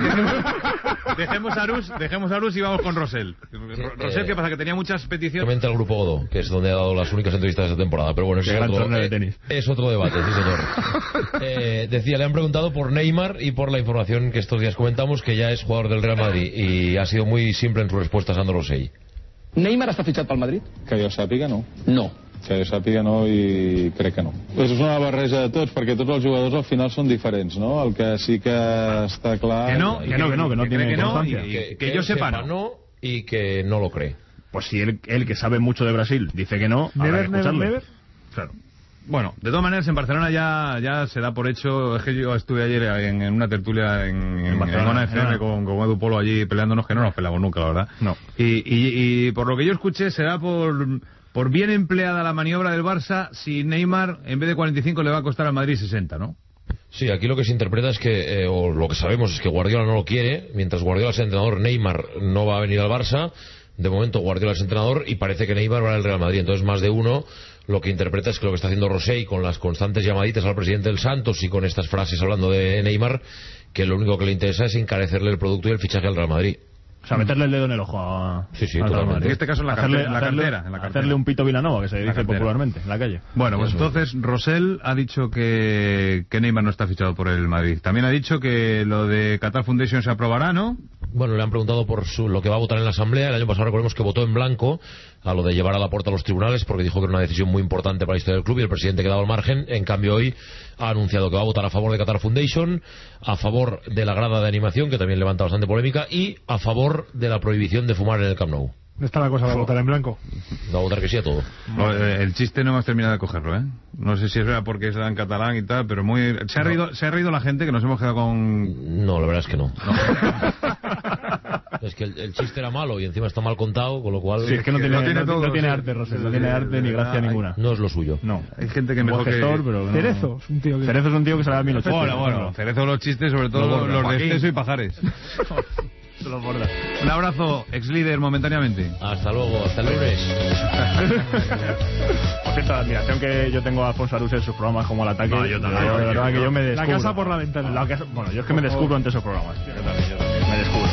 dejemos a Arús, dejemos a Arús y vamos con Rosell. Rosell, ¿qué pasa? Que tenía muchas peticiones. Comente al Grupo Godó, que es donde ha dado las únicas entrevistas de esta temporada. Pero bueno, es, otro, de tenis. Eh, es otro debate, sí señor. eh, decía, le han preguntado por Neymar y por la información que estos días comentamos, que ya es jugador del Real Madrid. Y ha sido muy simple en su respuesta, Sandro Rosell. ¿Neymar està fitxat pel Madrid? Que jo sàpiga, no. No. Que jo sàpiga no i crec que no. Pues és una barreja de tots, perquè tots els jugadors al final són diferents, no? El que sí que està clar... Que no, que no, que no, que no tiene constancia. Que, que, que yo sepa no. no y que no lo cree. Pues si él, él que sabe mucho de Brasil dice que no, habrá que escucharle. Never, never. Claro. Bueno, de todas maneras en Barcelona ya ya se da por hecho. Es que yo estuve ayer en, en una tertulia en, en, en Ona F M con, con Edu Polo allí peleándonos, que no nos peleamos nunca, la verdad. No. Y, y, y por lo que yo escuché será por, por bien empleada la maniobra del Barça si Neymar en vez de cuarenta y cinco le va a costar al Madrid sesenta, ¿no? Sí, aquí lo que se interpreta es que, eh, o lo que sabemos es que Guardiola no lo quiere. Mientras Guardiola es entrenador, Neymar no va a venir al Barça. De momento Guardiola es entrenador y parece que Neymar va al Real Madrid. Entonces más de uno lo que interpreta es que lo que está haciendo Rosell con las constantes llamaditas al presidente del Santos y con estas frases hablando de Neymar, que lo único que le interesa es encarecerle el producto y el fichaje al Real Madrid. O sea, meterle el dedo en el ojo a... Sí, sí, totalmente. En este caso en la, hacerle, cartera, en la hacerle, cartera, en la cartera. Hacerle un Pito Vilanova, que se dice popularmente, en la calle. Bueno, pues entonces Rosell ha dicho que, que Neymar no está fichado por el Madrid. También ha dicho que lo de Qatar Foundation se aprobará, ¿no? Bueno, le han preguntado por su, lo que va a votar en la Asamblea. El año pasado recordemos que votó en blanco a lo de llevar a Laporta a los tribunales porque dijo que era una decisión muy importante para la historia del club y el presidente quedaba al margen. En cambio hoy ha anunciado que va a votar a favor de Qatar Foundation, a favor de la grada de animación, que también levanta bastante polémica, y a favor de la prohibición de fumar en el Camp Nou. ¿No está la cosa? ¿Va a votar en blanco? Va a votar que sí a todo. No, el chiste no hemos terminado de cogerlo, ¿eh? No sé si es verdad porque es en catalán y tal, pero muy... ¿Se ha, reído, no. ¿Se ha reído la gente que nos hemos quedado con...? No, la verdad es que no. no. Es que el, el chiste era malo y encima está mal contado, con lo cual... Sí, es que no tiene, no tiene no, todo, no tiene sí. arte, Rosel, no tiene arte ni gracia Ay, ninguna. No es lo suyo. No. Hay gente que mejor Buen gestor, que... pero no. Cerezo, es un tío que... Cerezo es un tío que se da mil ochocientos. Bueno, bueno, Cerezo los chistes, sobre todo Lo borda, los de Joaquín. exceso y Pajares. Se lo borda. Un abrazo, ex líder, momentáneamente. Hasta luego, hasta el lunes. Por cierto, la admiración que yo tengo a Alfonso Arús en sus programas como El Ataque. No, yo también. De verdad que yo me La descubro. casa por la ventana. La casa- bueno, yo es que me descubro ante esos programas. Yo también, yo también. Me descubro.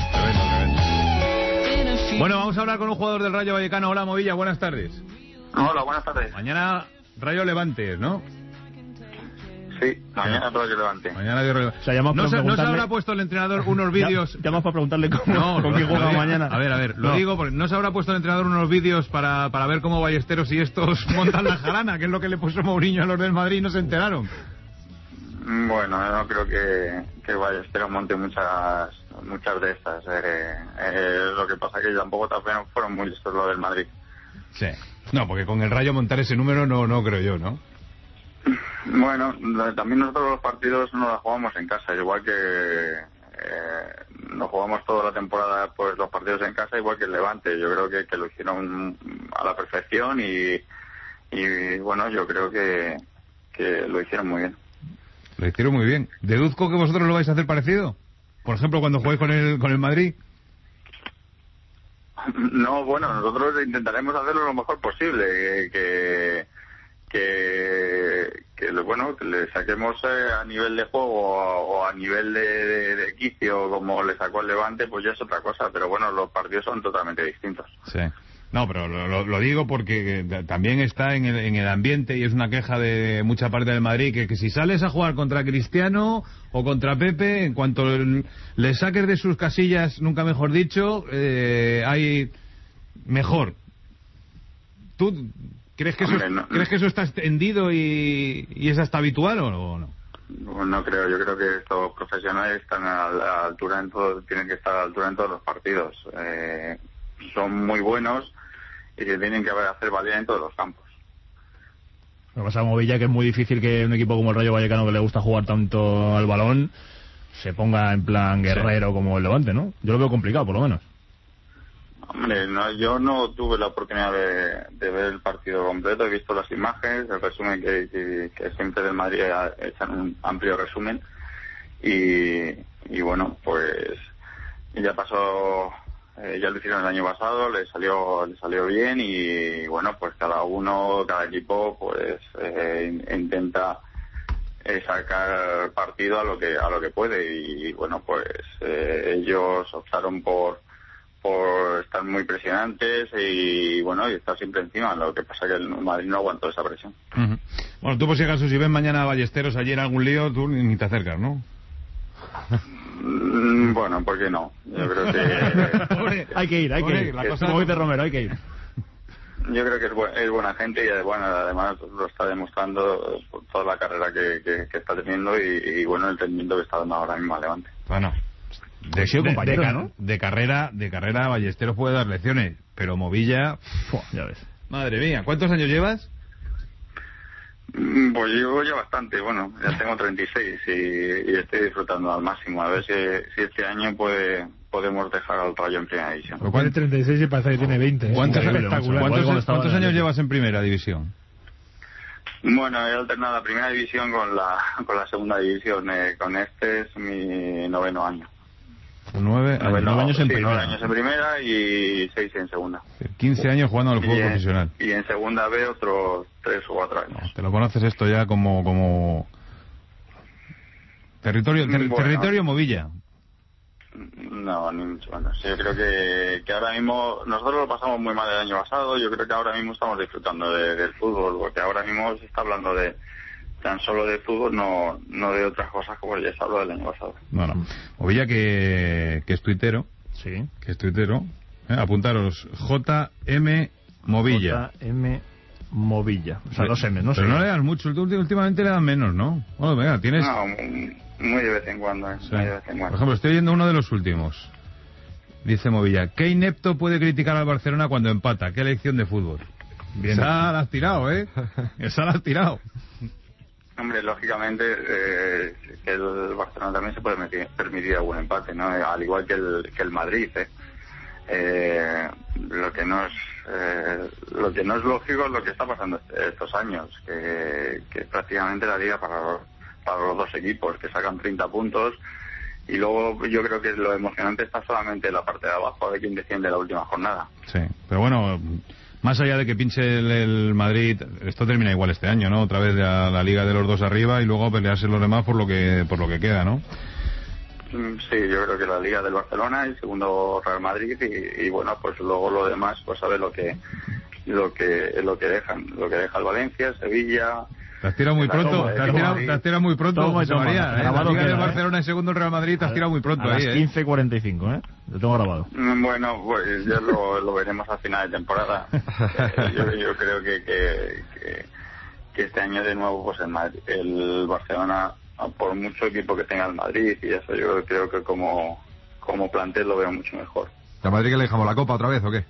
Bueno, vamos a hablar con un jugador del Rayo Vallecano. Hola, Movilla, buenas tardes. Hola, buenas tardes. Mañana Rayo Levante, ¿no? Sí, mañana todo que levante. Mañana Rayo Levante. O sea, llamas ¿No, para se, ¿No se preguntarle- habrá puesto el entrenador unos vídeos? Ya- Llamas para preguntarle cómo, No, con lo- quién lo juega digo- mañana. A ver, a ver, lo No. digo porque no se habrá puesto el entrenador unos vídeos para, para ver cómo Ballesteros y estos montan la jarana, que es lo que le puso Mourinho a los del Madrid y no se enteraron. Bueno, no creo que, que Ballesteros monte muchas muchas de estas. Eh, eh, lo que pasa que tampoco también fueron muy listos los del Madrid. Sí. No, porque con el Rayo montar ese número no, no creo yo, ¿no? Bueno, lo- también nosotros los partidos no los jugamos en casa, igual que eh, nos jugamos toda la temporada pues los partidos en casa, igual que el Levante. Yo creo que, que lo hicieron a la perfección y, y bueno, yo creo que, que lo hicieron muy bien. Lo hicieron muy bien. ¿Deduzco que vosotros lo vais a hacer parecido? Por ejemplo, cuando jugáis con el, con el Madrid. No, bueno, nosotros intentaremos hacerlo lo mejor posible, que que, que lo- bueno, que le saquemos eh, a nivel de juego o, o a nivel de, de, de quicio como le sacó el Levante, pues ya es otra cosa, pero bueno, los partidos son totalmente distintos. Sí. No, pero lo, lo- lo digo porque eh, también está en el, en el ambiente y es una queja de mucha parte del Madrid que, que si sales a jugar contra Cristiano o contra Pepe, en cuanto l- le saques de sus casillas, nunca mejor dicho, eh, hay mejor. ¿Tú crees que eso, Hombre, no. crees que eso está extendido y, y es hasta habitual o no? No, no creo, yo creo que estos profesionales están a la altura en todo, tienen que estar a la altura en todos los partidos. Eh, son muy buenos y se tienen que hacer valer en todos los campos. Lo que pasa, Movilla, que es muy difícil que un equipo como el Rayo Vallecano, que le gusta jugar tanto al balón, se ponga en plan guerrero como el Levante, ¿no? Yo lo veo complicado, por lo menos. Hombre, no, yo no tuve la oportunidad de, de ver el partido completo, he visto las imágenes, el resumen que, que, que siempre del Madrid echan un amplio resumen y, y bueno, pues ya pasó, eh, ya lo hicieron el año pasado, le salió le salió bien y bueno, pues cada uno, cada equipo pues eh, in- intenta eh, sacar partido a lo que a lo que puede y bueno, pues eh, ellos optaron por por estar muy presionantes y bueno, y estar siempre encima. Lo que pasa que el Madrid no aguantó esa presión. Ujú. Bueno, tú por si acaso, si ves mañana a Ballesteros allí en algún lío, tú ni ni te acercas, ¿no? Mm, Bueno, ¿por qué no? Yo creo que Hay que ir, hay que Hombre, ir. la cosa- Como dice Romero, hay que ir. yo creo que es, bu- es buena gente y bueno, además lo está demostrando por toda la carrera que, que, que está teniendo y, y bueno, el rendimiento que está dando ahora mismo al Levante. Bueno, de, Han sido de- compañeros, de ca- ¿no? de carrera, de carrera Ballesteros puede dar lecciones, pero Movilla, Fua, ya ves. madre mía, ¿cuántos años llevas? Mm, Pues llevo ya bastante, bueno, ya tengo treinta y seis y, y estoy disfrutando al máximo. A ver si, si este año puede, podemos dejar al Rayo en primera división. Tiene treinta y seis y parece que tiene veinte. ¿eh? ¿Cuántos, Increíble, macho. ¿cuántos- Igual cuando estaba cuántos en el años Atlético. llevas en primera división? Bueno, he alternado la primera división con la con la segunda división. Eh, con este es mi noveno año. Nueve años. Noveno, nueve años en sí, primera. nueve años en primera y seis en segunda. quince años jugando al fútbol y, en, profesional. y en segunda B otros tres o cuatro años. Te lo conoces esto ya como como territorio ter- Bueno. territorio Movilla. No, ni mucho menos. Yo creo que, que ahora mismo, nosotros lo pasamos muy mal el año pasado, yo creo que ahora mismo estamos disfrutando de- del fútbol, porque ahora mismo se está hablando de tan solo de fútbol, no no de otras cosas como ya se habló del año pasado. Bueno, Movilla que, que es tuitero, Sí. que es tuitero, ¿eh? Apuntaros, J M Movilla. J M Movilla. O sea, dos M, no sé. Pero no le dan mucho, ulti- últimamente le dan menos, ¿no? Bueno, venga, tienes... No, muy, muy de vez en cuando, eh, Sí. muy de vez en Por cuando. ejemplo, estoy oyendo uno de los últimos. Dice Movilla, ¿qué inepto puede criticar al Barcelona cuando empata? ¿Qué lección de fútbol? Bien. Esa la has tirado, ¿eh? Esa la has tirado. Hombre, lógicamente eh, que el Barcelona también se puede meter- permitir algún empate, ¿no? Al igual que el, que el Madrid, ¿eh? Eh, lo que no es eh, lo que no es lógico es lo que está pasando est- estos años, que, que prácticamente la liga para los, para los dos equipos, que sacan treinta puntos, y luego yo creo que lo emocionante está solamente en la parte de abajo, de quién defiende la última jornada. Sí, pero bueno, más allá de que pinche el, el Madrid, esto termina igual este año, ¿no? Otra vez la, la liga de los dos arriba y luego pelearse los demás por lo que por lo que queda, ¿no? Sí, yo creo que la liga del Barcelona y segundo Real Madrid, y, y bueno, pues luego lo demás, pues a ver lo que lo que lo que dejan, lo que deja el Valencia, Sevilla. Te has tirado muy pronto, te has tirado, te has tirado muy pronto, Toma, José toma. María. ¿eh? La Grabado liga queda, del ¿eh? Barcelona y segundo el Real Madrid te has tirado muy pronto A ahí, las ¿eh? quince cuarenta y cinco, ¿eh? Lo tengo grabado. Bueno, pues ya lo, lo veremos a final de temporada. Eh, yo, yo creo que, que, que, que este año de nuevo pues el, Madrid, el Barcelona, por mucho equipo que tenga el Madrid y eso, yo creo que como, como plantel lo veo mucho mejor. ¿A Madrid que le dejamos la copa otra vez o qué?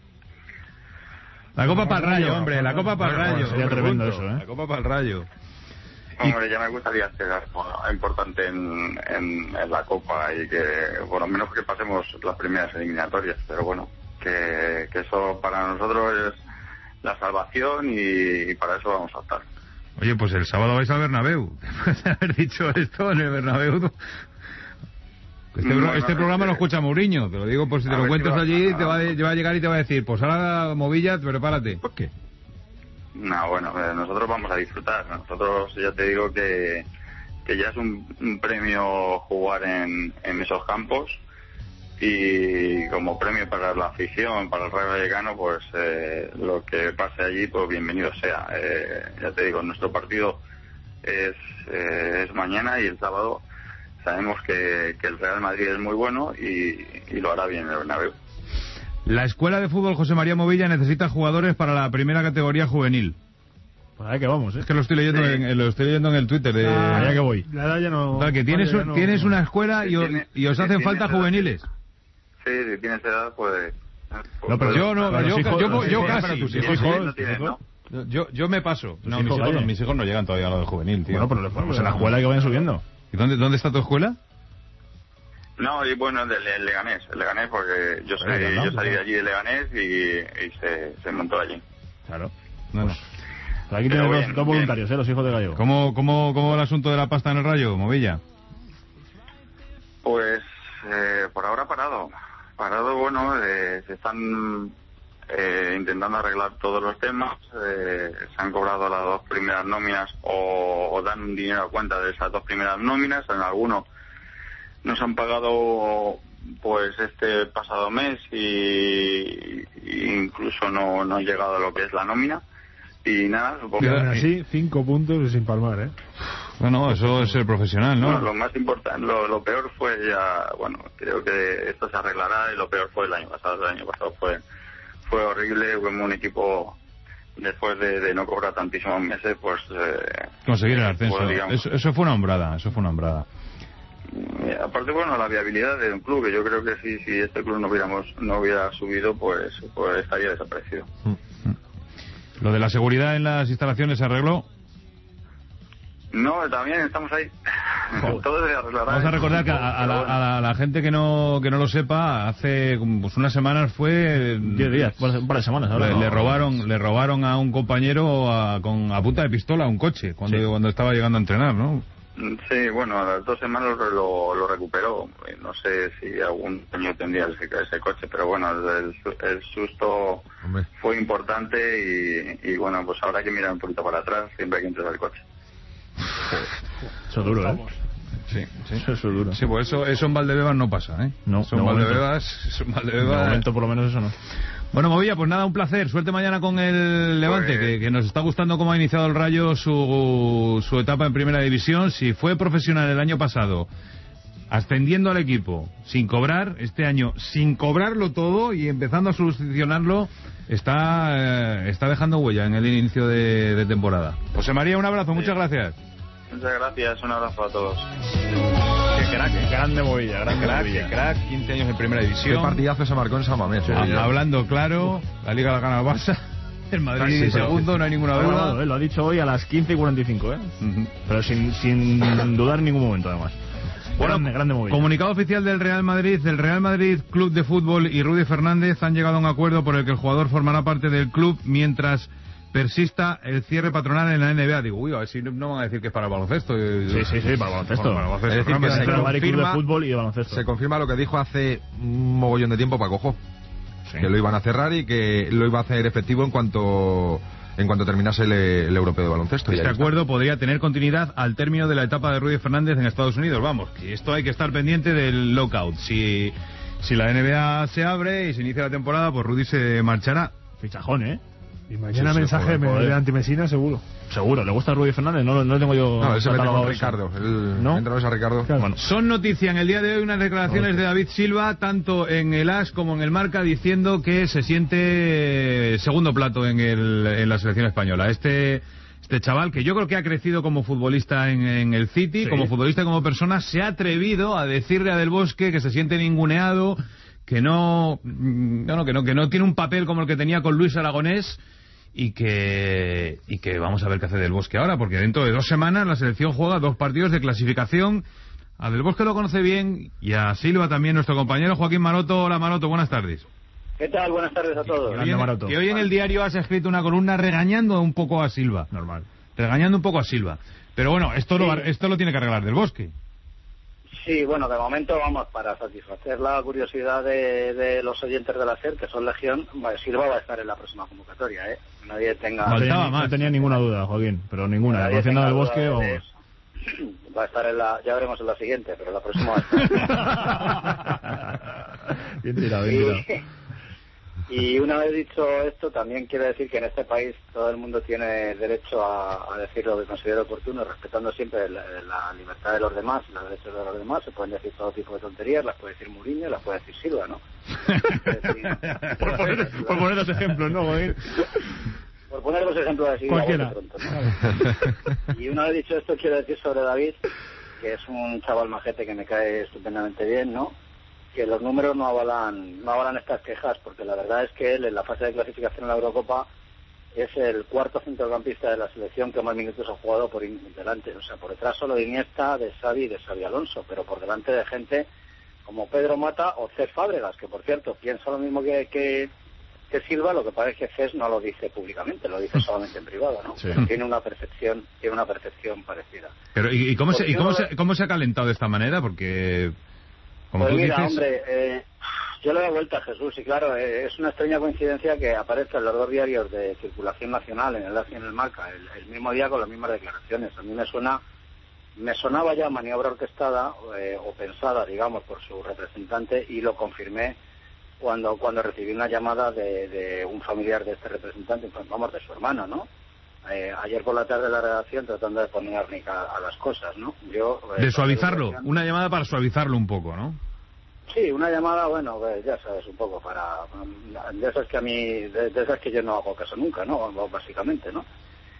La copa para el Rayo, hombre, la copa para el Rayo. Sería tremendo eso, ¿eh? La copa para el Rayo. Hombre, ya me gustaría ser algo importante en, en, en la Copa y que por lo menos que pasemos las primeras eliminatorias, pero bueno, que, que eso para nosotros es la salvación y, y para eso vamos a optar. Oye, pues el sábado vais al Bernabéu. Después de haber dicho esto en el Bernabéu. Este, Bueno, pro- este programa lo escucha Mourinho, te lo digo por si te a lo ver cuentas si va- allí, te va, a, te va a llegar y te va a decir, pues ahora Movilla, prepárate. ¿Por qué? No, bueno, eh, nosotros vamos a disfrutar. Nosotros ya te digo que, que ya es un, un premio jugar en, en esos campos y como premio para la afición, para el Rayo Vallecano, pues eh, lo que pase allí, pues bienvenido sea. Eh, ya te digo, nuestro partido es, eh, es mañana y el sábado sabemos que, que el Real Madrid es muy bueno y, y lo hará bien en el Bernabéu. La Escuela de Fútbol José María Movilla necesita jugadores para la primera categoría juvenil. Pues ahí que vamos, ¿eh? Es que lo estoy leyendo, Sí. en, lo estoy leyendo en el Twitter. De... Ah, allá que voy. La edad ya no... Tal, que tienes, vale, un- ya no- tienes una escuela y, o- Tiene- y os hacen tiene falta edad. juveniles. Sí, si tienes edad, pues... No, pero Yo no, Los yo, hijos- yo, los yo hijos- casi. pero tus Mis hijos- hijos no tienen, ¿no? Yo, yo me paso. No, hijos mis hijos, no, vayan. mis hijos no llegan todavía a lo de juvenil, tío. Bueno, pero les ponemos en la escuela y que vayan subiendo. ¿Y dónde, dónde está tu escuela? No, y bueno, del del Leganés, el Leganés porque yo, Bueno, soy, ¿no? yo salí de allí de Leganés y, y se, se montó allí. Claro. No, no. Pero aquí Pero tienen bien, dos, dos bien. voluntarios, ¿eh? Los hijos de Gallego. ¿Cómo, cómo, ¿Cómo va el asunto de la pasta en el Rayo, Movilla? Pues eh, por ahora parado. Parado, bueno, eh, se están eh, intentando arreglar todos los temas. Eh, se han cobrado las dos primeras nóminas o, o dan un dinero a cuenta de esas dos primeras nóminas. En algunos nos han pagado pues este pasado mes y, y incluso no, no ha llegado a lo que es la nómina. Y nada, supongo Y aún que... así, cinco puntos y sin palmar, ¿eh? Bueno, eso es ser profesional, ¿no? Bueno, lo más importante, lo, lo peor fue ya, bueno, creo que esto se arreglará y lo peor fue el año pasado. El año pasado fue fue horrible, como un equipo después de, de no cobrar tantísimos meses, pues... Eh, Conseguir el ascenso. pues, digamos, Eso, eso fue una hombrada, eso fue una hombrada. eh, aparte, bueno, la viabilidad de un club, que yo creo que si, si este club no hubiéramos no hubiera subido, pues, pues estaría desaparecido. Lo de la seguridad en las instalaciones se arregló. No, también estamos ahí. Todo se arreglará. Vamos a recordar que a, a la, a la- a la gente que no que no lo sepa, hace pues, unas semanas fue... Diez días, un par de semanas ahora. Le, ¿no? le robaron le robaron a un compañero a, con, a punta de pistola un coche cuando, Sí. cuando estaba llegando a entrenar, ¿no? Sí, bueno, a las dos semanas lo, lo recuperó. No sé si algún año tendría ese, ese coche, pero bueno, el, el susto Hombre. fue importante y, y bueno, pues habrá que mirar un poquito para atrás siempre hay que entrar al coche. Eso es duro, ¿eh? Sí, sí. Eso es duro. Sí, pues eso, eso en Valdebebas no pasa, ¿eh? No, eso en de momento. Valdebebas, eso en De Valdebebas... momento, por lo menos, eso no. Bueno, Movilla, pues nada, un placer. Suerte mañana con el Levante, Pues- que, que nos está gustando cómo ha iniciado el Rayo su, su etapa en Primera División. Si fue profesional el año pasado, ascendiendo al equipo, sin cobrar, este año sin cobrarlo todo y empezando a solucionarlo, está, eh, está dejando huella en el inicio de, de temporada. José María, un abrazo, muchas gracias. Muchas gracias, un abrazo a todos. Qué crack, ¿eh? Grande Movilla, grande Crack, Movilla. qué crack, quince años en Primera Qué División. partidazo se marcó en San Mamés. Ha- eh. Hablando claro, la Liga la gana el Barça, el Madrid Sí, pero- segundo, no hay ninguna Lo ha duda. grabado, ¿eh? Lo ha dicho hoy a las quince y cuarenta y cinco, ¿eh? Ujú. Pero sin, sin dudar en ningún momento, además. Bueno, grande, grande movida. Comunicado oficial del Real Madrid. El Real Madrid Club de Fútbol y Rudy Fernández han llegado a un acuerdo por el que el jugador formará parte del club mientras persista el cierre patronal en la N B A. Digo, uy, a ver si no, no van a decir que es para el baloncesto. Sí, sí, sí, para el baloncesto. Bueno, para el baloncesto. Es decir, que se Real Madrid Club de confirma, Fútbol y de baloncesto. se confirma lo que dijo hace un mogollón de tiempo Paco Jo, sí. que lo iban a cerrar y que lo iba a hacer efectivo en cuanto en cuanto terminase el, el europeo de baloncesto. Este acuerdo podría tener continuidad al término de la etapa de Rudy Fernández en Estados Unidos. Vamos, que esto hay que estar pendiente del lockout. Si, si la N B A se abre y se inicia la temporada, pues Rudy se marchará. Fichajón, ¿eh? Y mañana Sí, mensaje sí, de antimesina, seguro. Seguro, ¿le gusta a Rudy Fernández? No, no lo tengo yo. No, él se mete catalogado con eso. Ricardo. Él ¿No? entra a Ricardo. Claro. Bueno, son noticia en el día de hoy unas declaraciones de David Silva, tanto en el As como en el Marca, diciendo que se siente segundo plato en, el, en la selección española. Este este chaval, que yo creo que ha crecido como futbolista en, en el City, Sí. como futbolista y como persona, se ha atrevido a decirle a Del Bosque que se siente ninguneado, que no, no, que no, que no tiene un papel como el que tenía con Luis Aragonés. Y que, y que vamos a ver qué hace Del Bosque ahora, porque dentro de dos semanas la selección juega dos partidos de clasificación. A Del Bosque lo conoce bien y a Silva también, nuestro compañero Joaquín Maroto. Hola Maroto, buenas tardes. ¿Qué tal? Buenas tardes a todos. Que hoy, en, que hoy en el diario has escrito una columna regañando un poco a Silva. Normal. Regañando un poco a Silva. Pero bueno, esto, Sí. lo, esto lo tiene que arreglar Del Bosque. Sí, bueno, de momento vamos, para satisfacer la curiosidad de, de los oyentes de la SER, que son legión, bueno, Silva va a estar en la próxima convocatoria, ¿eh? Nadie tenga... No tenía, no tenía ninguna duda, Joaquín, pero ninguna. Nadie Conociendo tenga Del duda Bosque, de vamos. eso. Va a estar en la... Ya veremos en la siguiente, pero la próxima va a estar. Bien tirado, bien tirado. Y, y una vez dicho esto, también quiero decir que en este país todo el mundo tiene derecho a, a decir lo que considere oportuno, respetando siempre la, la libertad de los demás y los derechos de los demás. Se pueden decir todo tipo de tonterías, las puede decir Mourinho, las puede decir Silva, ¿no? Decir, por, poner, por poner los ejemplos, ¿no, Joaquín? Por poner los ejemplos así, cualquiera. De pronto, ¿no? Y una vez dicho esto, quiero decir sobre David, que es un chaval majete que me cae estupendamente bien, ¿no? Que los números no avalan no avalan estas quejas, porque la verdad es que él en la fase de clasificación en la Eurocopa es el cuarto centrocampista de la selección que más minutos ha jugado por delante, o sea, por detrás solo de Iniesta, de Xavi y de Xavi Alonso, pero por delante de gente como Pedro Mata o Cés Fábregas, que por cierto piensa lo mismo que, que, que Silva, lo que pasa es que Cés no lo dice públicamente, lo dice solamente en privado, ¿no? Sí. Tiene una percepción, tiene una percepción parecida. Pero ¿y, y cómo, se, y Porque cómo, uno se, de- cómo se ha calentado de esta manera? Porque, como Pues tú mira, dices... hombre, eh, yo le doy vuelta a Jesús y claro, eh, es una extraña coincidencia que aparezca en los dos diarios de circulación nacional, en el A S I y en el Marca, el, el mismo día con las mismas declaraciones. A mí me suena, me sonaba ya maniobra orquestada eh, o pensada, digamos, por su representante, y lo confirmé cuando cuando recibí una llamada de, de un familiar de este representante, pues, vamos, de su hermano, ¿no? Eh, ayer por la tarde en la redacción tratando de poner arnica a las cosas, ¿no? Yo eh, De suavizarlo, una llamada para suavizarlo un poco, ¿no? Sí, una llamada, bueno, pues, ya sabes, un poco para... De esas que a mí, de, de esas que yo no hago caso nunca, ¿no? Básicamente, ¿no?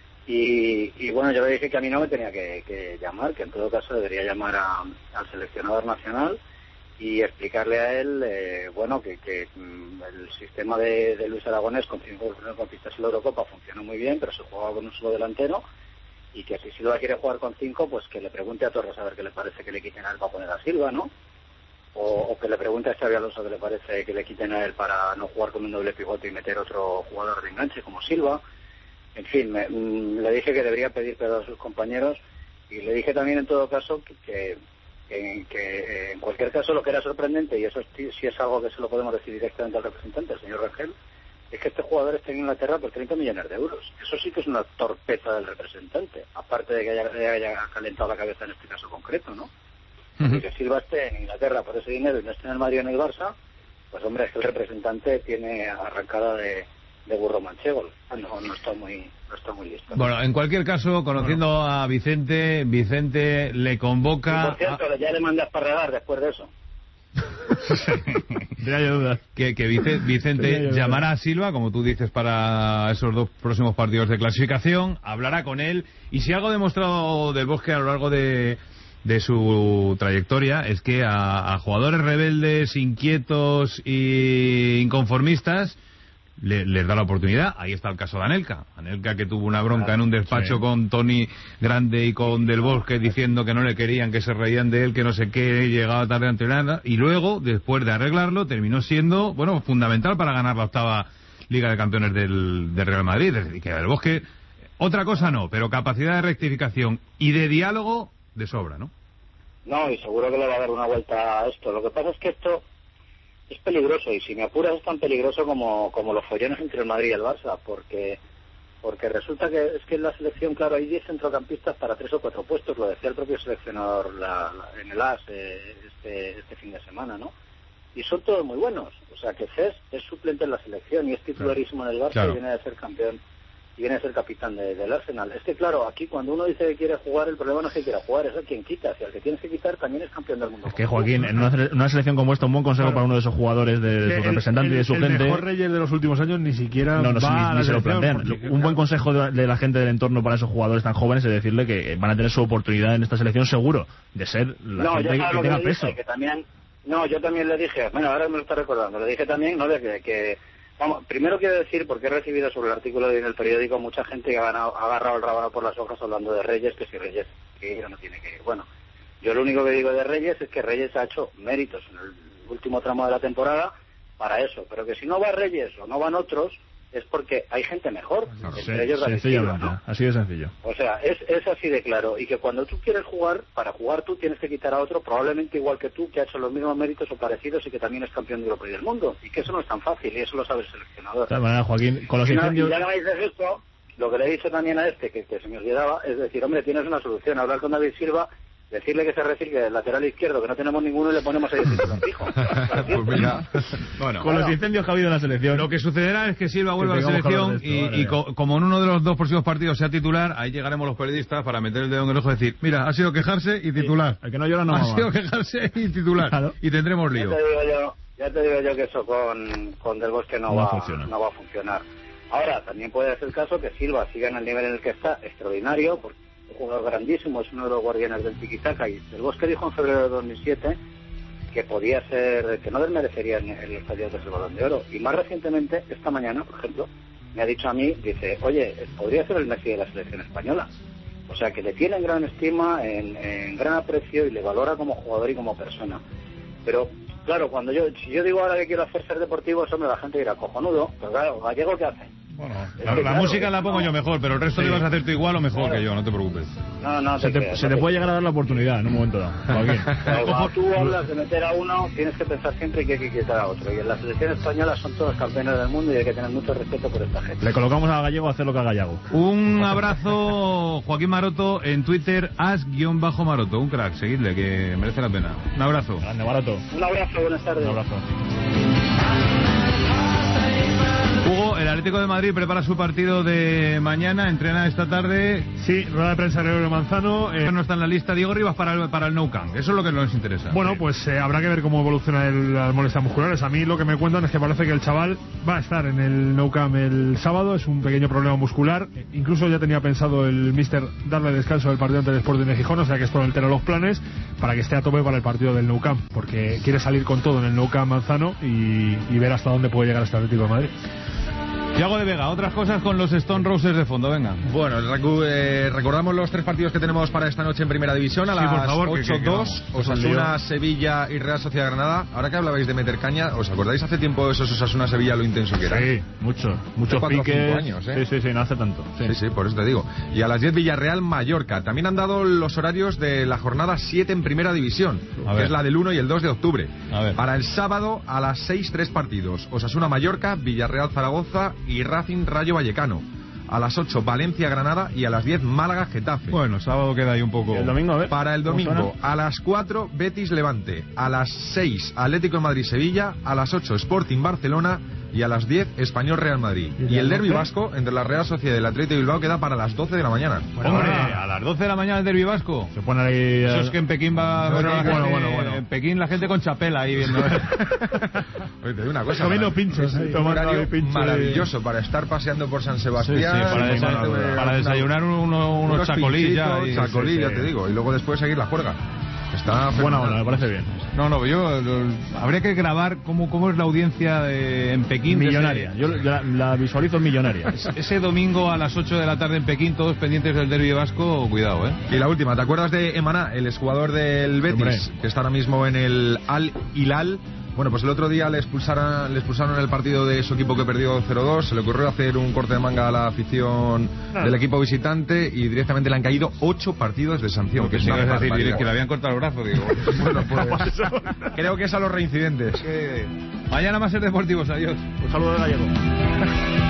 Y, y bueno, yo le dije que a mí no me tenía que, que llamar, que en todo caso debería llamar a, al seleccionador nacional y explicarle a él, eh, bueno, que, que mm, el sistema de, de Luis Aragonés con cinco conquistas en la Eurocopa funciona muy bien, pero se juega con un solo delantero, y que si Silva quiere jugar con cinco, pues que le pregunte a Torres a ver qué le parece que le quiten a él para poner a Silva, ¿no? O, o que le pregunte a Xabi Alonso que le parece que le quiten a él para no jugar con un doble pivote y meter otro jugador de enganche como Silva. En fin, me, mm, le dije que debería pedir perdón a sus compañeros, y le dije también en todo caso que, que, que, que eh, en cualquier caso lo que era sorprendente, y eso sí, sí es algo que se lo podemos decir directamente al representante, el señor Rangel, es que este jugador esté en Inglaterra por treinta millones de euros. Eso sí que es una torpeza del representante, aparte de que haya, de haya calentado la cabeza en este caso concreto, ¿no? Y que Silva esté en Inglaterra por ese dinero y no esté en el Madrid o en el Barça, pues hombre, es que el representante tiene arrancada de, de burro manchego. No, no está muy, no está muy listo. Bueno, en cualquier caso, conociendo bueno. a Vicente, Vicente le convoca... Y por cierto, a... ya le mandé a esparregar después de eso. No hay duda. Que, que Vicente, Vicente llamará a Silva, como tú dices, para esos dos próximos partidos de clasificación, hablará con él, y si algo ha demostrado Del Bosque a lo largo de... de su trayectoria es que a, a jugadores rebeldes, inquietos e inconformistas le, les da la oportunidad. Ahí está el caso de Anelka. Anelka, que tuvo una bronca en un despacho sí. con Tony Grande y con Del Bosque diciendo que no le querían, que se reían de él, que no sé qué, llegaba tarde a entrenar, y luego, después de arreglarlo, terminó siendo, bueno, fundamental para ganar la octava Liga de Campeones del, del Real Madrid. Es decir, que Del Bosque, otra cosa no, pero capacidad de rectificación y de diálogo de sobra, ¿no? No, y seguro que le va a dar una vuelta a esto. Lo que pasa es que esto es peligroso, y si me apuras es tan peligroso como, como los follones entre el Madrid y el Barça, porque porque resulta que es que en la selección, claro, hay diez centrocampistas para tres o cuatro puestos, lo decía el propio seleccionador la, la, en el A S eh, este, este fin de semana, ¿no? Y son todos muy buenos, o sea que Cés es suplente en la selección y es titularísimo en el Barça, claro, y viene de ser campeón y viene a ser capitán de, del Arsenal. Es que claro, aquí cuando uno dice que quiere jugar, el problema no es que quiera jugar, es a quien quita. Si al que tienes que quitar también es campeón del mundo. Es que Joaquín, en una, una selección como esta, un buen consejo, claro, para uno de esos jugadores, de, de su representante el, y de su el gente. El mejor Reyes de los últimos años ni siquiera no, no, va ni, a la ni se lo plantean. porque, Un claro, buen consejo de, de la gente del entorno para esos jugadores tan jóvenes es decirle que van a tener su oportunidad en esta selección seguro de ser la no, gente yo que, que tenga que peso. Dije, que también, no, yo también le dije, bueno, ahora me lo está recordando, le dije también, no, de que, que vamos, primero quiero decir, porque he recibido sobre el artículo de hoy en el periódico mucha gente que ha, ganado, ha agarrado el rábano por las hojas hablando de Reyes, que si Reyes que ir o no tiene que ir. Bueno, yo lo único que digo de Reyes es que Reyes ha hecho méritos en el último tramo de la temporada para eso, pero que si no va Reyes o no van otros, es porque hay gente mejor, Claro, entre sí, ellos David Silva, ¿no? Así de sencillo. O sea, es, es así de claro, y que cuando tú quieres jugar, para jugar tú tienes que quitar a otro, probablemente igual que tú, que ha hecho los mismos méritos o parecidos y que también es campeón de Europa y del mundo, y que eso no es tan fácil, y eso lo sabe el seleccionador. De todas maneras, Joaquín, con los y, incendios... y ya que me dices esto, lo que le he dicho también a este, que, que se me olvidaba, es decir, hombre, tienes una solución, hablar con David Silva, decirle que se recicle el lateral izquierdo, que no tenemos ninguno, y le ponemos ahí el titular fijo. Pues mira, bueno, con los incendios que ha habido en la selección. Lo que sucederá es que Silva vuelva a la selección esto, y, y co como en uno de los dos próximos partidos sea titular, ahí llegaremos los periodistas para meter el dedo en el ojo y decir, mira, ha sido quejarse y titular. Sí, el que no llora no ha mama. sido quejarse y titular. Claro. Y tendremos lío. Ya te digo yo, ya te digo yo que eso con, con Del Bosque no, no, va, funciona. no va a funcionar. Ahora, también puede ser el caso que Silva siga en el nivel en el que está, extraordinario, porque es un jugador grandísimo, es uno de los guardianes del tiquitaca, y Del Bosque dijo en febrero de dos mil siete que podía ser, que no desmerecería en el estadio del Balón de Oro, y más recientemente, esta mañana, por ejemplo, me ha dicho a mí, dice, oye, podría ser el Messi de la selección española. O sea, que le tiene en gran estima, en, en gran aprecio, y le valora como jugador y como persona. Pero, claro, cuando yo, si yo digo ahora que quiero hacer ser deportivo, eso me la gente dirá, cojonudo, pero claro, Gallego, ¿qué hace? Bueno, la, la claro, música la pongo no. yo mejor, pero el resto sí. le vas a hacer tú igual o mejor claro. que yo, no te preocupes. No, no, se te, creas, se no te puede llegar a dar la oportunidad en un momento dado. Pero cuando tú hablas de meter a uno, tienes que pensar siempre que hay que quitar a otro. Y en la selección española son todos campeones del mundo y hay que tener mucho respeto por esta gente. Le colocamos a Gallego a hacer lo que haga Gallego. Un abrazo, Joaquín Maroto, en Twitter, as-maroto. Un crack, seguidle, que merece la pena. Un abrazo. Grande, Maroto. Un abrazo, buenas tardes. Un abrazo. Hugo, el Atlético de Madrid prepara su partido de mañana, entrena esta tarde. Sí, rueda de prensa de Gregorio Manzano. Eh, no está en la lista Diego Rivas para el, para el Nou Camp. Eso es lo que nos interesa. Bueno, pues eh, habrá que ver cómo evoluciona el, las molestias musculares. A mí lo que me cuentan es que parece que el chaval va a estar en el Nou Camp el sábado. Es un pequeño problema muscular. Incluso ya tenía pensado el míster darle descanso del partido ante el Sporting de Gijón, o sea que esto altera los planes para que esté a tope para el partido del Nou Camp, porque quiere salir con todo en el Nou Camp Manzano y, y ver hasta dónde puede llegar este Atlético de Madrid. Thiago de Vega, otras cosas con los Stone Roses de fondo, venga. Bueno, recu eh, recordamos los tres partidos que tenemos para esta noche en Primera División. A sí, las ocho dos, Osasuna, Sevilla y Real Sociedad Granada. Ahora que hablabais de meter caña, ¿os acordáis hace tiempo de esos Osasuna Sevilla lo intenso que era? Sí, mucho, muchos piques. Años, ¿eh? Sí, sí, sí, no hace tanto. Sí. sí, sí, por eso te digo. Y a las diez Villarreal, Mallorca. También han dado los horarios de la jornada siete en Primera División, que es la del uno y el dos de octubre. A ver. Para el sábado, a las seis, tres partidos. Osasuna Mallorca, Villarreal Zaragoza y Racing Rayo Vallecano. A las ocho Valencia Granada y a las diez Málaga Getafe. Bueno, sábado queda ahí un poco. ¿Y el domingo? A ver. Para el domingo, a las cuatro Betis Levante, a las seis Atlético de Madrid Sevilla, a las ocho Sporting Barcelona y a las diez Español Real Madrid. Y, y el derbi vasco entre la Real Sociedad y el Atlético de Bilbao queda para las doce de la mañana. Bueno, hombre, a las doce de la mañana el derbi vasco. Se pone ahí. Eso es que en Pekín va. No, bueno, no, bueno, bueno, bueno. En Pekín la gente con chapela ahí viendo. Oye, te digo una cosa. Comiendo pinchos, es un horario maravilloso para estar paseando por San Sebastián. Sí, sí, para, desayunar, para, para desayunar uno, unos, unos chacolillas. Chacolillas, sí, sí, te digo. Y luego después seguir la juerga. Está buena onda, me parece bien. No, no, yo lo, habría que grabar cómo, cómo es la audiencia de, en Pekín. Millonaria, ese, yo la, la visualizo millonaria. Ese domingo a las ocho de la tarde en Pekín, todos pendientes del derbi vasco, cuidado, ¿eh? Y la última, ¿te acuerdas de Emaná, el exjugador del Betis, Hombre. que está ahora mismo en el Al Hilal? Bueno, pues el otro día le expulsaron, le expulsaron el partido de su equipo que perdió cero dos. Se le ocurrió hacer un corte de manga a la afición claro. del equipo visitante y directamente le han caído ocho partidos de sanción. Que, que, es decir, que le habían cortado el brazo, digo. Bueno, pues creo que es a los reincidentes. Que... Mañana más ser deportivos, adiós. Un saludo de Gallego.